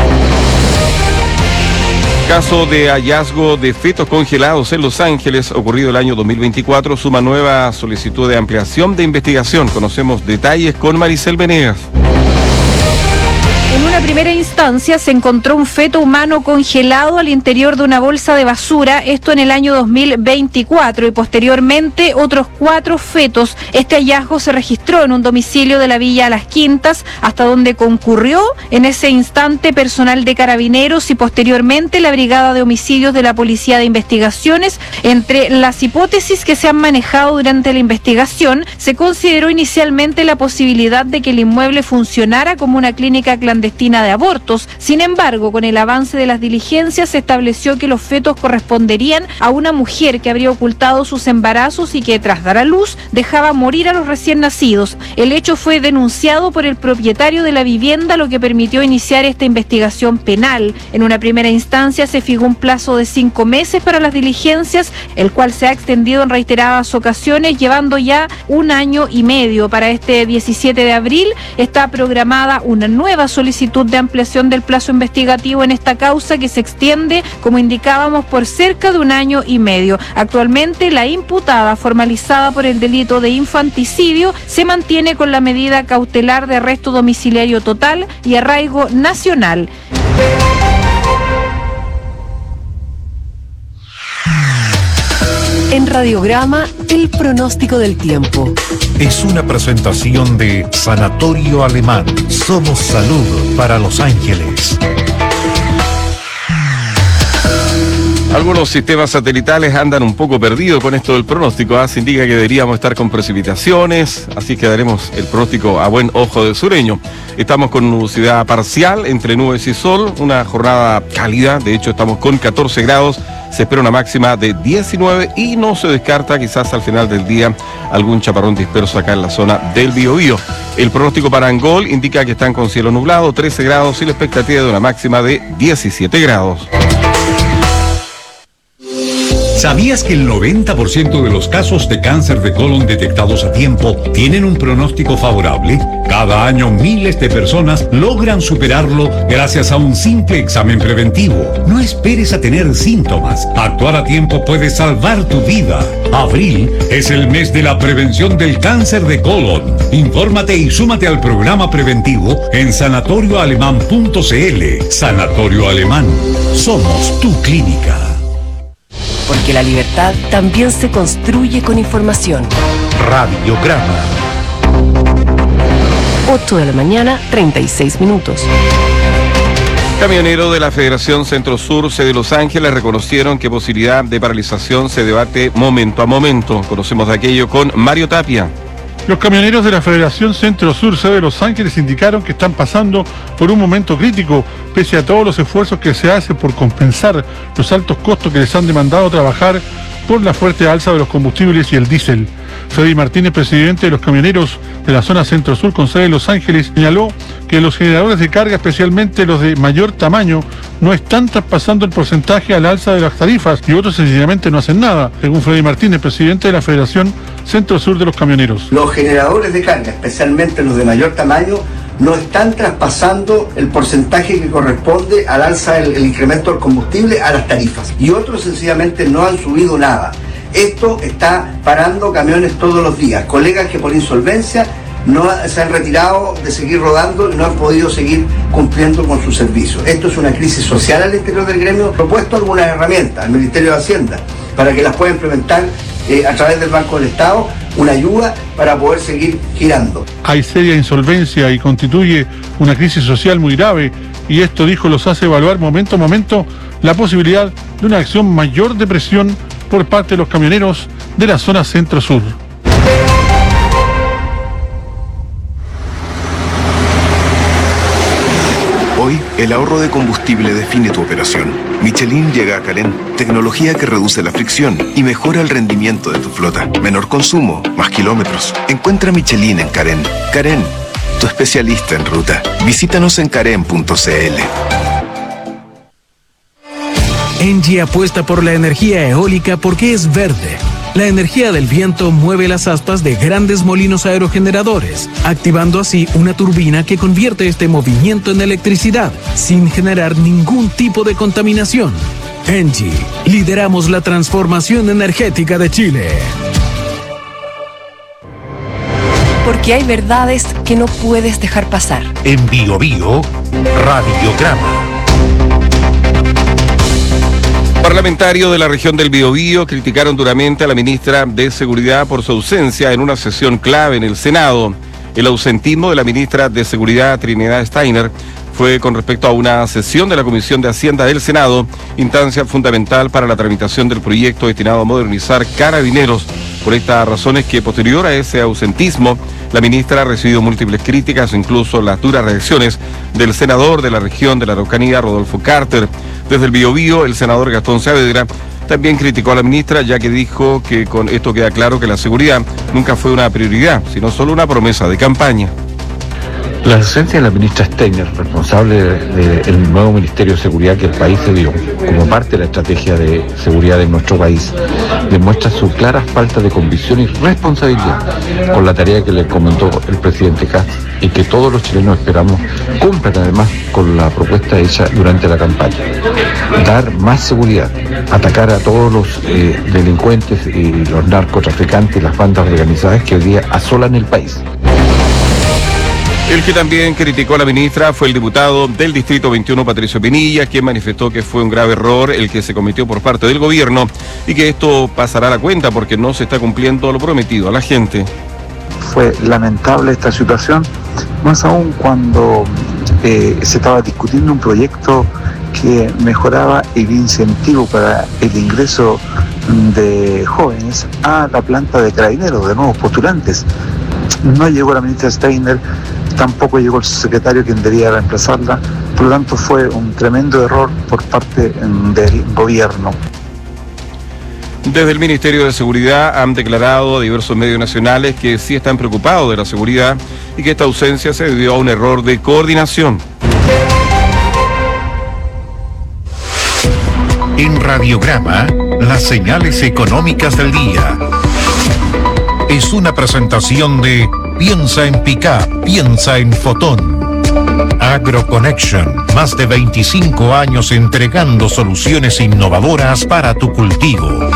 Caso de hallazgo de fetos congelados en Los Ángeles, ocurrido el año dos mil veinticuatro, suma nueva solicitud de ampliación de investigación. Conocemos detalles con Maricel Venegas. En una primera instancia se encontró un feto humano congelado al interior de una bolsa de basura, esto en el año dos mil veinticuatro, y posteriormente otros cuatro fetos. Este hallazgo se registró en un domicilio de la Villa Las Quintas, hasta donde concurrió en ese instante personal de Carabineros y posteriormente la Brigada de Homicidios de la Policía de Investigaciones. Entre las hipótesis que se han manejado durante la investigación, se consideró inicialmente la posibilidad de que el inmueble funcionara como una clínica clandestina de abortos. Sin embargo, con el avance de las diligencias se estableció que los fetos corresponderían a una mujer que habría ocultado sus embarazos y que tras dar a luz dejaba morir a los recién nacidos. El hecho fue denunciado por el propietario de la vivienda, lo que permitió iniciar esta investigación penal. En una primera instancia se fijó un plazo de cinco meses para las diligencias, el cual se ha extendido en reiteradas ocasiones, llevando ya un año y medio. Para este diecisiete de abril está programada una nueva solicitud de ampliación del plazo investigativo en esta causa, que se extiende, como indicábamos, por cerca de un año y medio. Actualmente la imputada formalizada por el delito de infanticidio se mantiene con la medida cautelar de arresto domiciliario total y arraigo nacional. En Radiograma, el pronóstico del tiempo. Es una presentación de Sanatorio Alemán. Somos salud para Los Ángeles. Algunos sistemas satelitales andan un poco perdidos con esto del pronóstico. ¿eh? Se indica que deberíamos estar con precipitaciones, así que daremos el pronóstico a buen ojo del sureño. Estamos con nubosidad parcial, entre nubes y sol, una jornada cálida. De hecho, estamos con catorce grados. Se espera una máxima de diecinueve y no se descarta quizás al final del día algún chaparrón disperso acá en la zona del Biobío. El pronóstico para Angol indica que están con cielo nublado, trece grados y la expectativa de una máxima de diecisiete grados. ¿Sabías que el noventa por ciento de los casos de cáncer de colon detectados a tiempo tienen un pronóstico favorable? Cada año miles de personas logran superarlo gracias a un simple examen preventivo. No esperes a tener síntomas. Actuar a tiempo puede salvar tu vida. Abril es el mes de la prevención del cáncer de colon. Infórmate y súmate al programa preventivo en sanatorio alemán punto c l. Sanatorio Alemán. Somos tu clínica. Porque la libertad también se construye con información. Radiograma. ocho de la mañana, treinta y seis minutos. Camioneros de la Federación Centro Sur, sede de Los Ángeles, reconocieron que posibilidad de paralización se debate momento a momento. Conocemos de aquello con Mario Tapia. Los camioneros de la Federación Centro Sur, sede de Los Ángeles, indicaron que están pasando por un momento crítico, pese a todos los esfuerzos que se hacen por compensar los altos costos que les han demandado trabajar por la fuerte alza de los combustibles y el diésel. Freddy Martínez, presidente de los camioneros de la zona Centro Sur con sede en Los Ángeles, señaló que los generadores de carga, especialmente los de mayor tamaño, no están traspasando el porcentaje al alza de las tarifas y otros sencillamente no hacen nada, según Freddy Martínez, presidente de la Federación Centro Sur de los Camioneros. Los generadores de carga, especialmente los de mayor tamaño, no están traspasando el porcentaje que corresponde al alza del el incremento del combustible a las tarifas. Y otros sencillamente no han subido nada. Esto está parando camiones todos los días. Colegas que por insolvencia no se han retirado de seguir rodando y no han podido seguir cumpliendo con sus servicios. Esto es una crisis social al interior del gremio. He propuesto algunas herramientas al Ministerio de Hacienda para que las pueda implementar eh, a través del Banco del Estado, una ayuda para poder seguir girando. Hay seria insolvencia y constituye una crisis social muy grave, y esto, dijo, los hace evaluar momento a momento la posibilidad de una acción mayor de presión por parte de los camioneros de la zona Centro-Sur. Hoy, el ahorro de combustible define tu operación. Michelin llega a Carén, tecnología que reduce la fricción y mejora el rendimiento de tu flota. Menor consumo, más kilómetros. Encuentra Michelin en Carén. Carén, tu especialista en ruta. Visítanos en carén punto c l. Engie apuesta por la energía eólica porque es verde. La energía del viento mueve las aspas de grandes molinos aerogeneradores, activando así una turbina que convierte este movimiento en electricidad, sin generar ningún tipo de contaminación. Engie, lideramos la transformación energética de Chile. Porque hay verdades que no puedes dejar pasar. En Bio Bio, Radiograma. Parlamentarios de la región del Biobío criticaron duramente a la ministra de Seguridad por su ausencia en una sesión clave en el Senado. El ausentismo de la ministra de Seguridad, Trinidad Steiner, fue con respecto a una sesión de la Comisión de Hacienda del Senado, instancia fundamental para la tramitación del proyecto destinado a modernizar Carabineros. Por estas razones que posterior a ese ausentismo, la ministra ha recibido múltiples críticas, incluso las duras reacciones del senador de la región de la Araucanía, Rodolfo Carter. Desde el Biobío, el senador Gastón Saavedra también criticó a la ministra, ya que dijo que con esto queda claro que la seguridad nunca fue una prioridad, sino solo una promesa de campaña. La ausencia de la ministra Steiner, responsable del nuevo Ministerio de Seguridad que el país se dio como parte de la estrategia de seguridad de nuestro país, demuestra su clara falta de convicción y responsabilidad con la tarea que le comentó el presidente Kast y que todos los chilenos esperamos cumplan además con la propuesta hecha durante la campaña. Dar más seguridad, atacar a todos los eh, delincuentes y los narcotraficantes y las bandas organizadas que hoy día asolan el país. El que también criticó a la ministra fue el diputado del Distrito veintiuno, Patricio Pinilla, quien manifestó que fue un grave error el que se cometió por parte del gobierno y que esto pasará a la cuenta porque no se está cumpliendo lo prometido a la gente. Fue lamentable esta situación, más aún cuando eh, se estaba discutiendo un proyecto que mejoraba el incentivo para el ingreso de jóvenes a la planta de Carabineros, de nuevos postulantes. No llegó la ministra Steiner, tampoco llegó el secretario quien debía reemplazarla, por lo tanto fue un tremendo error por parte del gobierno. Desde el Ministerio de Seguridad han declarado a diversos medios nacionales que sí están preocupados de la seguridad y que esta ausencia se debió a un error de coordinación. En Radiograma, las señales económicas del día. Es una presentación de Piensa en Pickup, piensa en Fotón. AgroConnection, más de veinticinco años entregando soluciones innovadoras para tu cultivo.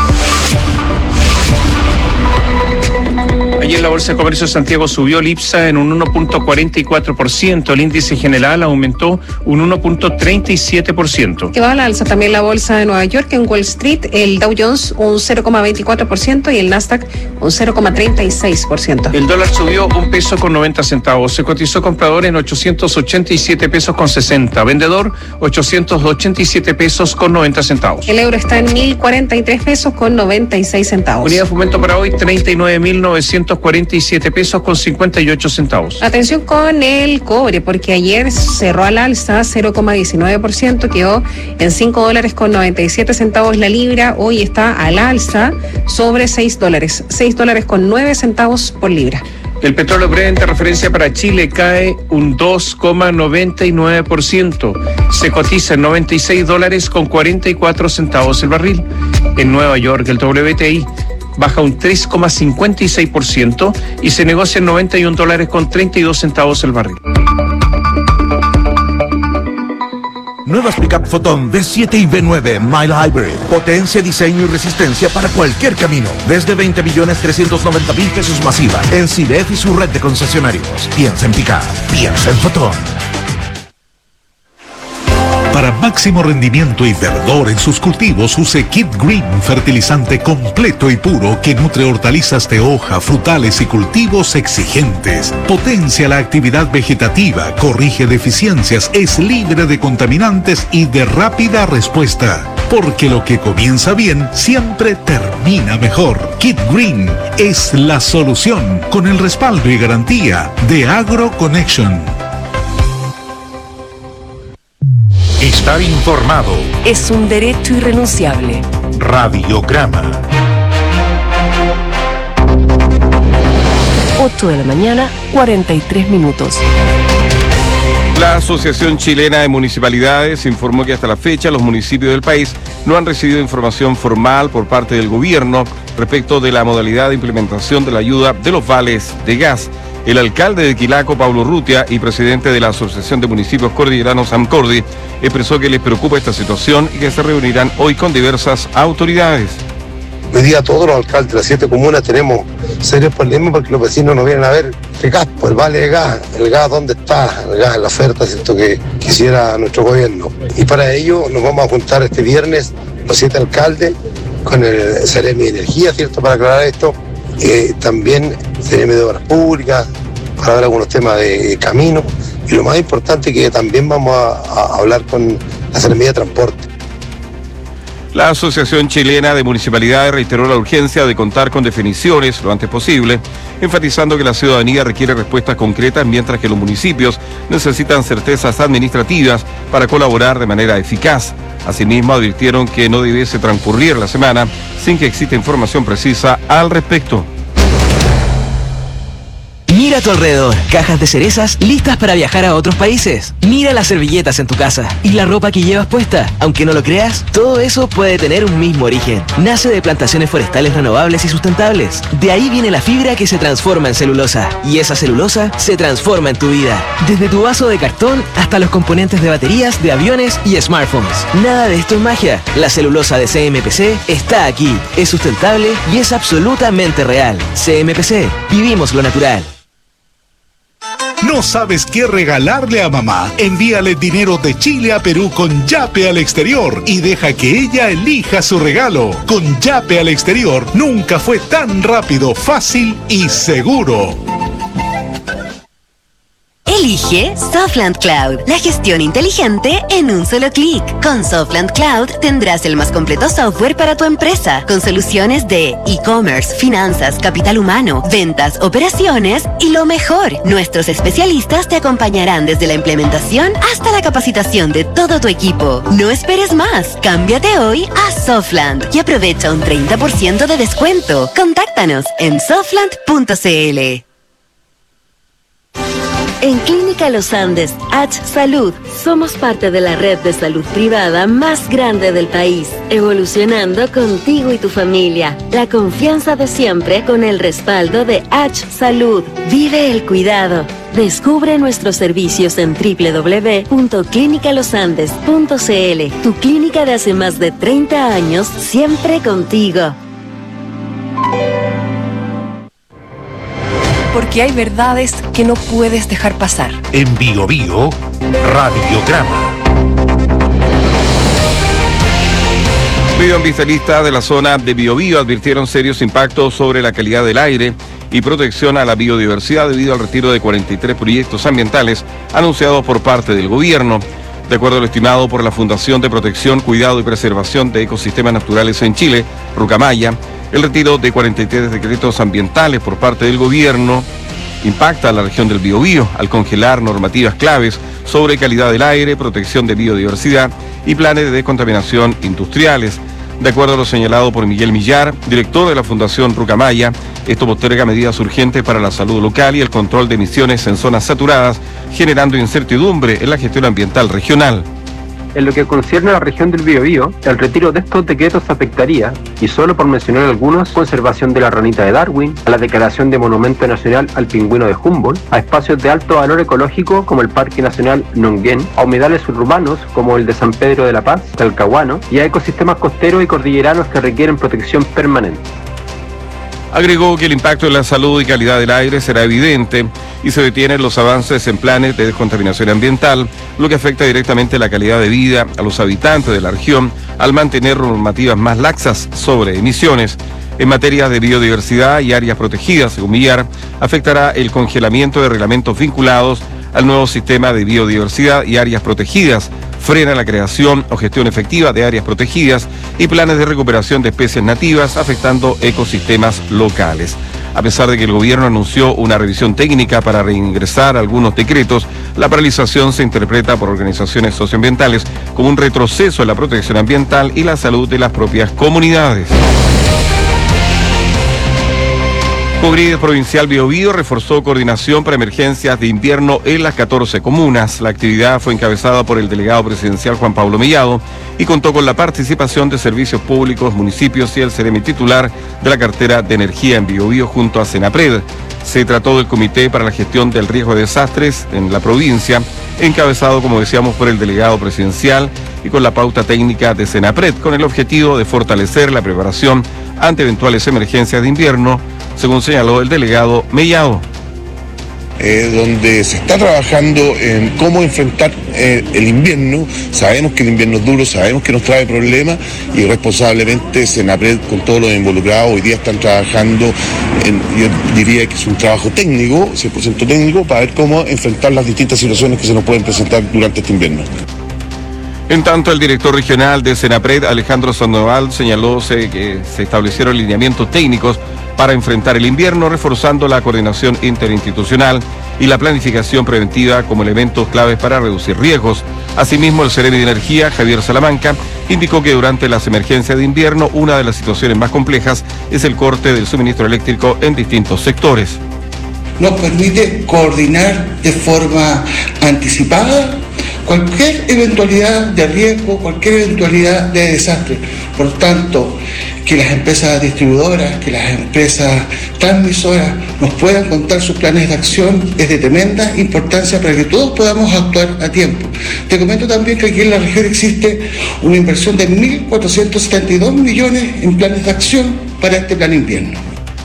Ayer la Bolsa de Comercio de Santiago subió el IPSA en un uno punto cuarenta y cuatro por ciento. El índice general aumentó un uno punto treinta y siete por ciento. Que va a la alza también la Bolsa de Nueva York. En Wall Street, el Dow Jones un cero coma veinticuatro por ciento y el Nasdaq un cero coma treinta y seis por ciento. El dólar subió un peso con noventa centavos. Se cotizó comprador en ochocientos ochenta y siete pesos con sesenta. Vendedor, ochocientos ochenta y siete pesos con noventa centavos. El euro está en mil cuarenta y tres pesos con noventa y seis centavos. Unidad de fomento para hoy, treinta y nueve mil novecientos cuarenta y siete pesos con cincuenta y ocho centavos. Atención con el cobre, porque ayer cerró al alza cero coma diecinueve por ciento, quedó en cinco dólares con noventa y siete centavos la libra. Hoy está al alza sobre seis dólares, seis dólares con nueve centavos por libra. El petróleo Brent de referencia para Chile cae un dos coma noventa y nueve por ciento. Se cotiza en noventa y seis dólares con cuarenta y cuatro centavos el barril. En Nueva York, el W T I baja un tres coma cincuenta y seis por ciento y se negocia en noventa y un dólares con treinta y dos centavos el barril. Nuevas Pickup Fotón B siete y B nueve Mile Hybrid. Potencia, diseño y resistencia para cualquier camino. Desde veinte millones trescientos noventa mil pesos masiva. En Ciref y su red de concesionarios. Piensa en Pickup. Piensa en Fotón. Para máximo rendimiento y verdor en sus cultivos, use Kid Green, fertilizante completo y puro que nutre hortalizas de hoja, frutales y cultivos exigentes. Potencia la actividad vegetativa, corrige deficiencias, es libre de contaminantes y de rápida respuesta. Porque lo que comienza bien siempre termina mejor. Kid Green es la solución con el respaldo y garantía de AgroConnection. Estar informado es un derecho irrenunciable. Radiograma. ocho de la mañana, cuarenta y tres minutos. La Asociación Chilena de Municipalidades informó que hasta la fecha los municipios del país no han recibido información formal por parte del gobierno respecto de la modalidad de implementación de la ayuda de los vales de gas. El alcalde de Quilaco, Pablo Urrutia, y presidente de la Asociación de Municipios Cordilleranos, AMCORDI, expresó que les preocupa esta situación y que se reunirán hoy con diversas autoridades. Hoy día todos los alcaldes de las siete comunas tenemos serios problemas porque los vecinos no vienen a ver el gas, pues el vale de gas, el gas dónde está, el gas en la oferta, siento que quisiera nuestro gobierno. Y para ello nos vamos a juntar este viernes los siete alcaldes con el Seremi de Energía, ¿cierto?, para aclarar esto, eh, también Seremi de Obras Públicas, para ver algunos temas de camino, y lo más importante que también vamos a, a hablar con la Seremi de Transporte. La Asociación Chilena de Municipalidades reiteró la urgencia de contar con definiciones lo antes posible, enfatizando que la ciudadanía requiere respuestas concretas mientras que los municipios necesitan certezas administrativas para colaborar de manera eficaz. Asimismo, advirtieron que no debiese transcurrir la semana sin que exista información precisa al respecto. Mira a tu alrededor, cajas de cerezas listas para viajar a otros países. Mira las servilletas en tu casa y la ropa que llevas puesta. Aunque no lo creas, todo eso puede tener un mismo origen. Nace de plantaciones forestales renovables y sustentables. De ahí viene la fibra que se transforma en celulosa. Y esa celulosa se transforma en tu vida. Desde tu vaso de cartón hasta los componentes de baterías, de aviones y smartphones. Nada de esto es magia. La celulosa de C M P C está aquí. Es sustentable y es absolutamente real. C M P C. Vivimos lo natural. ¿No sabes qué regalarle a mamá? Envíale dinero de Chile a Perú con Yape al exterior y deja que ella elija su regalo. Con Yape al exterior nunca fue tan rápido, fácil y seguro. Elige Softland Cloud, la gestión inteligente en un solo clic. Con Softland Cloud tendrás el más completo software para tu empresa, con soluciones de e-commerce, finanzas, capital humano, ventas, operaciones y lo mejor, nuestros especialistas te acompañarán desde la implementación hasta la capacitación de todo tu equipo. No esperes más, cámbiate hoy a Softland y aprovecha un treinta por ciento de descuento. Contáctanos en softland punto c l. En Clínica Los Andes, H Salud, somos parte de la red de salud privada más grande del país, evolucionando contigo y tu familia. La confianza de siempre con el respaldo de H Salud. Vive el cuidado. Descubre nuestros servicios en doble u doble u doble u punto clínica los andes punto c l. Tu clínica de hace más de treinta años, siempre contigo. Porque hay verdades que no puedes dejar pasar. En Bio Bio, Radiograma. Medioambientalistas de la zona de Biobío advirtieron serios impactos sobre la calidad del aire y protección a la biodiversidad debido al retiro de cuarenta y tres proyectos ambientales anunciados por parte del gobierno. De acuerdo a lo estimado por la Fundación de Protección, Cuidado y Preservación de Ecosistemas Naturales en Chile, Rucamaya, el retiro de cuarenta y tres decretos ambientales por parte del gobierno impacta a la región del Biobío al congelar normativas claves sobre calidad del aire, protección de biodiversidad y planes de descontaminación industriales. De acuerdo a lo señalado por Miguel Millar, director de la Fundación Rucamaya, esto posterga medidas urgentes para la salud local y el control de emisiones en zonas saturadas, generando incertidumbre en la gestión ambiental regional. En lo que concierne a la región del Biobío, el retiro de estos decretos afectaría, y solo por mencionar algunos, conservación de la ranita de Darwin, a la declaración de monumento nacional al pingüino de Humboldt, a espacios de alto valor ecológico como el Parque Nacional Nonguén, a humedales urbanos como el de San Pedro de la Paz, Talcahuano, y a ecosistemas costeros y cordilleranos que requieren protección permanente. Agregó que el impacto en la salud y calidad del aire será evidente y se detienen los avances en planes de descontaminación ambiental, lo que afecta directamente la calidad de vida a los habitantes de la región al mantener normativas más laxas sobre emisiones. En materia de biodiversidad y áreas protegidas, según Millar, afectará el congelamiento de reglamentos vinculados al nuevo sistema de biodiversidad y áreas protegidas, frena la creación o gestión efectiva de áreas protegidas y planes de recuperación de especies nativas, afectando ecosistemas locales. A pesar de que el gobierno anunció una revisión técnica para reingresar algunos decretos, la paralización se interpreta por organizaciones socioambientales como un retroceso en la protección ambiental y la salud de las propias comunidades. Cogrid Provincial Biobío reforzó coordinación para emergencias de invierno en las catorce comunas. La actividad fue encabezada por el delegado presidencial Juan Pablo Mellado y contó con la participación de servicios públicos, municipios y el Seremi titular de la cartera de energía en Biobío junto a Senapred. Se trató del Comité para la Gestión del Riesgo de Desastres en la provincia, encabezado, como decíamos, por el delegado presidencial y con la pauta técnica de Senapred, con el objetivo de fortalecer la preparación ante eventuales emergencias de invierno, según señaló el delegado Mellado. Eh, donde se está trabajando en cómo enfrentar eh, el invierno. Sabemos que el invierno es duro, sabemos que nos trae problemas y responsablemente Senapred con todos los involucrados hoy día están trabajando en, yo diría que es un trabajo técnico, cien por ciento técnico, para ver cómo enfrentar las distintas situaciones que se nos pueden presentar durante este invierno. En tanto, el director regional de Senapred, Alejandro Sandoval, señaló que se establecieron lineamientos técnicos para enfrentar el invierno, reforzando la coordinación interinstitucional y la planificación preventiva como elementos claves para reducir riesgos. Asimismo, el Seremi de Energía, Javier Salamanca, indicó que durante las emergencias de invierno, una de las situaciones más complejas es el corte del suministro eléctrico en distintos sectores. Nos permite coordinar de forma anticipada cualquier eventualidad de riesgo, cualquier eventualidad de desastre. Por tanto, que las empresas distribuidoras, que las empresas transmisoras nos puedan contar sus planes de acción es de tremenda importancia para que todos podamos actuar a tiempo. Te comento también que aquí en la región existe una inversión de mil cuatrocientos setenta y dos millones en planes de acción para este plan invierno.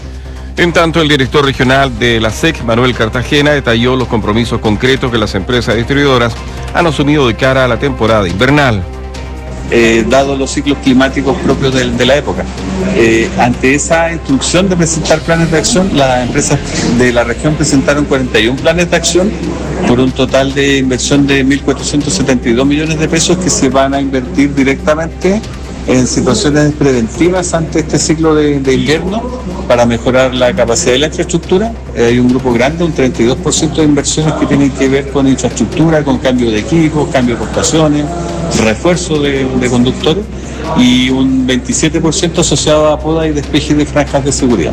En tanto, el director regional de la S E C, Manuel Cartagena, detalló los compromisos concretos que las empresas distribuidoras han asumido de cara a la temporada invernal. Eh, dado los ciclos climáticos propios de, de la época. Eh, ante esa instrucción de presentar planes de acción, las empresas de la región presentaron cuarenta y uno planes de acción por un total de inversión de mil cuatrocientos setenta y dos millones de pesos que se van a invertir directamente en situaciones preventivas ante este ciclo de, de invierno para mejorar la capacidad de la infraestructura. Eh, hay un grupo grande, un treinta y dos por ciento de inversiones que tienen que ver con infraestructura, con cambio de equipos, cambio de postaciones, refuerzo de, de conductores y un veintisiete por ciento asociado a poda y despeje de franjas de seguridad.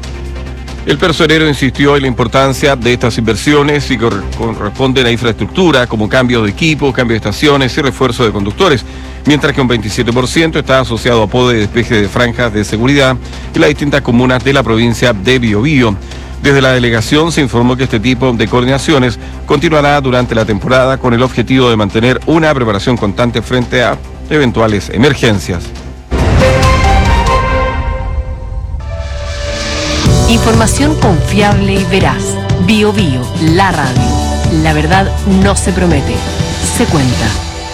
El personero insistió en la importancia de estas inversiones y que corresponden a infraestructura como cambio de equipo, cambio de estaciones y refuerzo de conductores, mientras que un veintisiete por ciento está asociado a poda y despeje de franjas de seguridad en las distintas comunas de la provincia de Biobío. Desde la delegación se informó que este tipo de coordinaciones continuará durante la temporada con el objetivo de mantener una preparación constante frente a eventuales emergencias. Información confiable y veraz. Bio Bio, la radio. La verdad no se promete, se cuenta.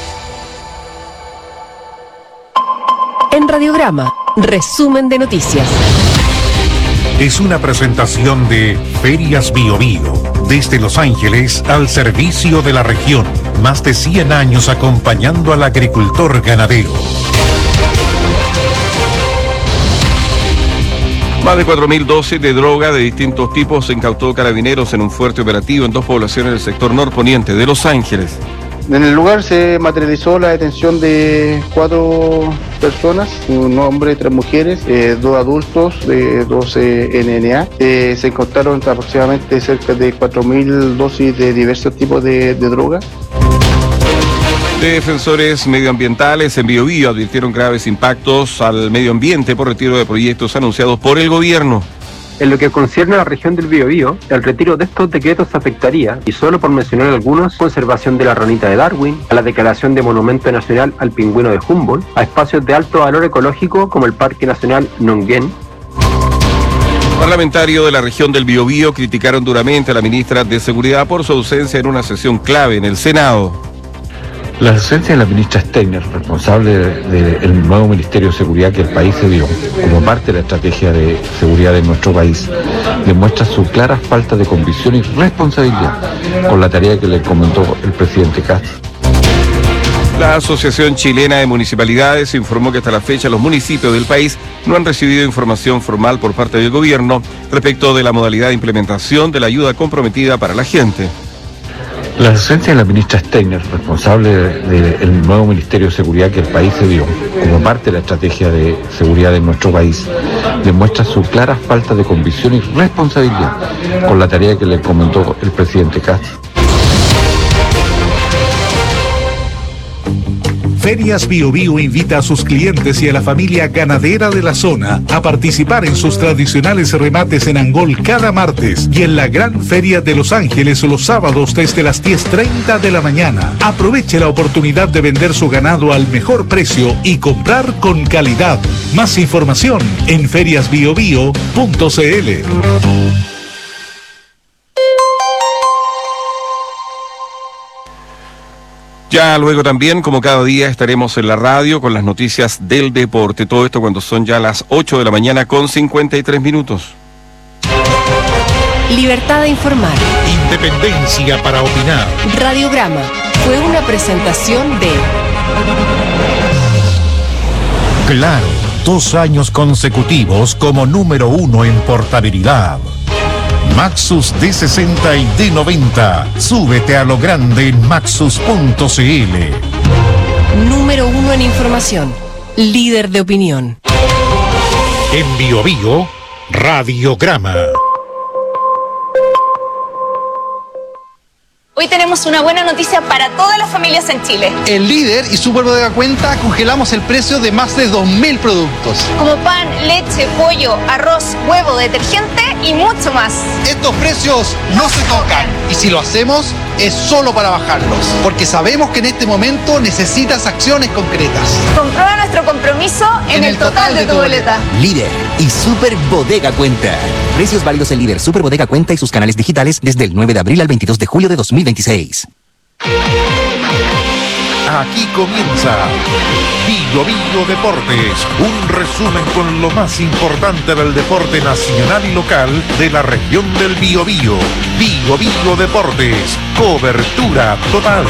En Radiograma, resumen de noticias. Es una presentación de Ferias Bio Bio, desde Los Ángeles al servicio de la región. Más de cien años acompañando al agricultor ganadero. Más de cuatro mil dosis de droga de distintos tipos se incautó Carabineros en un fuerte operativo en dos poblaciones del sector norponiente de Los Ángeles. En el lugar se materializó la detención de cuatro personas, un hombre y tres mujeres, eh, dos adultos de doce N N A. Eh, se incautaron aproximadamente cerca de cuatro mil dosis de diversos tipos de, de drogas. Defensores medioambientales en Biobío advirtieron graves impactos al medio ambiente por retiro de proyectos anunciados por el gobierno. En lo que concierne a la región del Biobío, el retiro de estos decretos afectaría, y solo por mencionar algunos, conservación de la ranita de Darwin, a la declaración de monumento nacional al pingüino de Humboldt, a espacios de alto valor ecológico como el Parque Nacional Nonguén. Parlamentarios de la región del Biobío criticaron duramente a la ministra de Seguridad por su ausencia en una sesión clave en el Senado. La ausencia de la ministra Steiner, responsable del de nuevo Ministerio de Seguridad que el país se dio, como parte de la estrategia de seguridad de nuestro país, demuestra su clara falta de convicción y responsabilidad con la tarea que le comentó el presidente Kast. La Asociación Chilena de Municipalidades informó que hasta la fecha los municipios del país no han recibido información formal por parte del gobierno respecto de la modalidad de implementación de la ayuda comprometida para la gente. La ausencia de la ministra Steiner, responsable del de nuevo Ministerio de Seguridad que el país se dio, como parte de la estrategia de seguridad de nuestro país, demuestra su clara falta de convicción y responsabilidad con la tarea que le comentó el presidente Kast. Ferias Bio Bio invita a sus clientes y a la familia ganadera de la zona a participar en sus tradicionales remates en Angol cada martes y en la Gran Feria de Los Ángeles los sábados desde las diez treinta de la mañana. Aproveche la oportunidad de vender su ganado al mejor precio y comprar con calidad. Más información en ferias bio bio punto c l. Ya luego también, como cada día, estaremos en la radio con las noticias del deporte. Todo esto cuando son ya las ocho de la mañana con cincuenta y tres minutos. Libertad de informar. Independencia para opinar. Radiograma fue una presentación de Claro, dos años consecutivos como número uno en portabilidad. Maxus D sesenta y D noventa. Súbete a lo grande en maxus punto c l. Número uno en información. Líder de opinión. En Bio Bio, Radiograma. Hoy tenemos una buena noticia para todas las familias en Chile. En Líder y Super Bodega Cuenta congelamos el precio de más de dos mil productos. Como pan, leche, pollo, arroz, huevo, detergente y mucho más. Estos precios no se tocan. Y si lo hacemos, es solo para bajarlos. Porque sabemos que en este momento necesitas acciones concretas. Comprueba nuestro compromiso en, en el total, total de tu boleta. Líder y Super Bodega Cuenta. Precios válidos en Líder, Super Bodega Cuenta y sus canales digitales desde el nueve de abril al veintidós de julio de dos mil veintiséis. Aquí comienza Bio Bio Deportes, un resumen con lo más importante del deporte nacional y local de la región del Biobío. Bio Bio Deportes, cobertura total.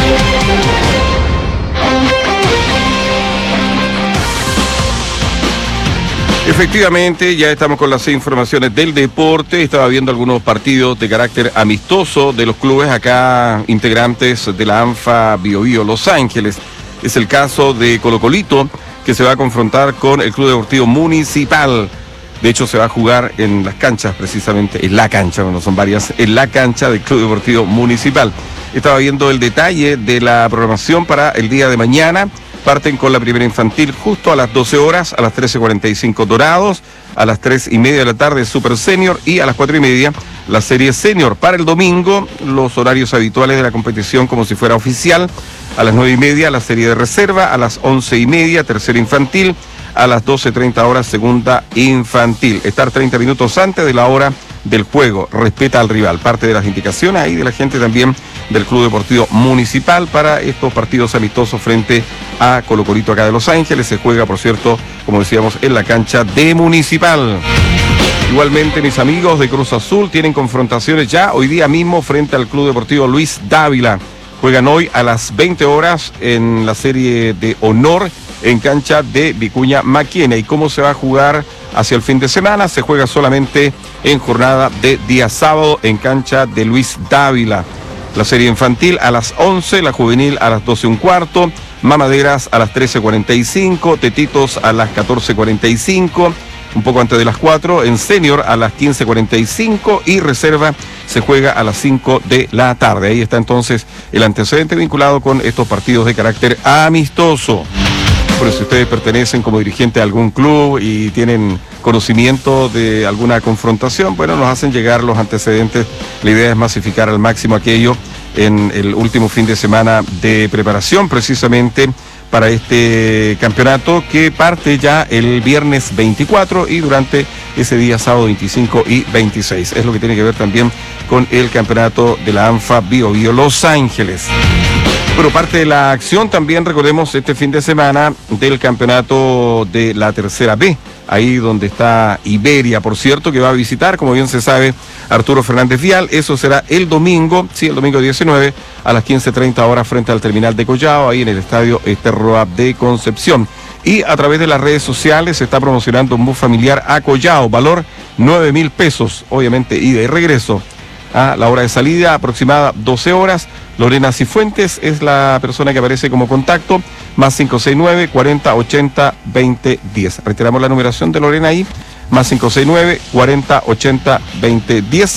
Efectivamente, ya estamos con las informaciones del deporte. Estaba viendo algunos partidos de carácter amistoso de los clubes acá, integrantes de la ANFA Bio Bio Los Ángeles. Es el caso de Colo Colito, que se va a confrontar con el Club Deportivo Municipal. De hecho, se va a jugar en las canchas, precisamente, en la cancha, bueno, son varias, en la cancha del Club Deportivo Municipal. Estaba viendo el detalle de la programación para el día de mañana. Parten con la primera infantil justo a las doce horas, a las trece cuarenta y cinco Dorados, a las tres y media de la tarde Super Senior y a las cuatro y media la serie Senior. Para el domingo, los horarios habituales de la competición como si fuera oficial, a las nueve y media la serie de reserva, a las once y media tercera infantil, a las doce treinta horas segunda infantil. Estar treinta minutos antes de la hora del juego, respeta al rival. Parte de las indicaciones ahí de la gente también del Club Deportivo Municipal para estos partidos amistosos frente a Colo Colito acá de Los Ángeles. Se juega, por cierto, como decíamos, en la cancha de Municipal. Igualmente, mis amigos de Cruz Azul tienen confrontaciones ya hoy día mismo frente al Club Deportivo Luis Dávila. Juegan hoy a las veinte horas en la serie de honor en cancha de Vicuña Maquena. ¿Y cómo se va a jugar hacia el fin de semana? Se juega solamente en jornada de día sábado en cancha de Luis Dávila. La serie infantil a las once, la juvenil a las doce un cuarto, mamaderas a las trece cuarenta y cinco, tetitos a las catorce cuarenta y cinco, un poco antes de las cuatro, en senior a las quince cuarenta y cinco y reserva se juega a las cinco de la tarde. Ahí está entonces el antecedente vinculado con estos partidos de carácter amistoso. Por si ustedes pertenecen como dirigente a algún club y tienen conocimiento de alguna confrontación, bueno, nos hacen llegar los antecedentes. La idea es masificar al máximo aquello en el último fin de semana de preparación precisamente para este campeonato que parte ya el viernes veinticuatro y durante ese día sábado veinticinco y veintiséis. Es lo que tiene que ver también con el campeonato de la ANFA Bio Bio Los Ángeles. Pero parte de la acción también, recordemos, este fin de semana del campeonato de la tercera B, ahí donde está Iberia, por cierto, que va a visitar, como bien se sabe, Arturo Fernández Vial. Eso será el domingo, sí, el domingo diecinueve, a las quince treinta horas frente al terminal de Collao, ahí en el estadio Esterroa de Concepción. Y a través de las redes sociales se está promocionando un bus familiar a Collao, valor nueve mil pesos, obviamente ida y regreso. A la hora de salida aproximada doce horas. Lorena Cifuentes es la persona que aparece como contacto, más cinco seis nueve, cuarenta, ochenta, veinte, diez. Reiteramos la numeración de Lorena ahí, más cinco seis nueve, cuarenta, ochenta, veinte, diez.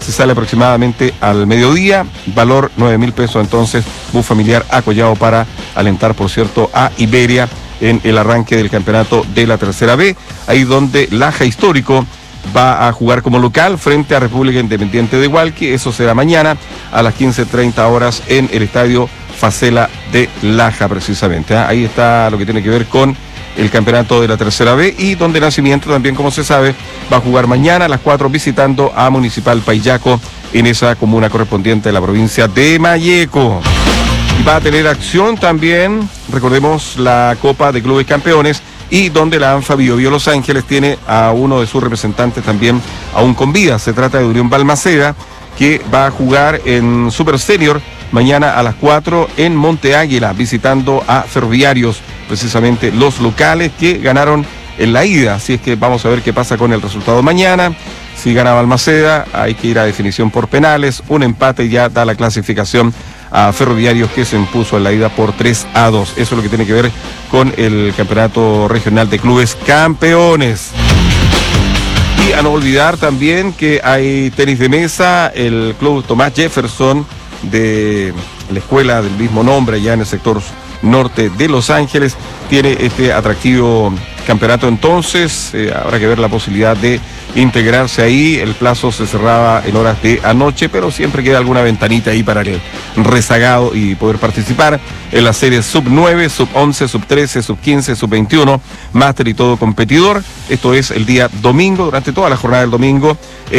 se sale aproximadamente al mediodía, valor nueve mil pesos entonces, bus familiar a Collao para alentar, por cierto, a Iberia en el arranque del campeonato de la tercera B, ahí donde Laja Histórico va a jugar como local frente a República Independiente de Hualqui. Eso será mañana a las quince treinta horas en el estadio Facela de Laja, precisamente. ¿eh? Ahí está lo que tiene que ver con el campeonato de la tercera B, y donde Nacimiento también, como se sabe, va a jugar mañana a las cuatro visitando a Municipal Paillaco en esa comuna correspondiente de la provincia de Malleco. Y va a tener acción también, recordemos, la Copa de Clubes Campeones, y donde la ANFA Bio Bio Los Ángeles tiene a uno de sus representantes también aún con vida. Se trata de Urión Balmaceda, que va a jugar en Super Senior mañana a las cuatro en Monte Águila, visitando a Ferroviarios, precisamente los locales que ganaron en la ida. Así es que vamos a ver qué pasa con el resultado mañana. Si gana Balmaceda, hay que ir a definición por penales. Un empate ya da la clasificación a Ferroviarios, que se impuso en la ida por tres a dos. Eso es lo que tiene que ver con el Campeonato Regional de Clubes Campeones. Y a no olvidar también que hay tenis de mesa. El Club Tomás Jefferson de la escuela del mismo nombre, ya en el sector norte de Los Ángeles, tiene este atractivo campeonato. Entonces eh, habrá que ver la posibilidad de integrarse ahí. El plazo se cerraba en horas de anoche, pero siempre queda alguna ventanita ahí para el rezagado y poder participar en las series sub nueve, sub once, sub trece, sub quince, sub veintiuno, máster y todo competidor. Esto es el día domingo, durante toda la jornada del domingo.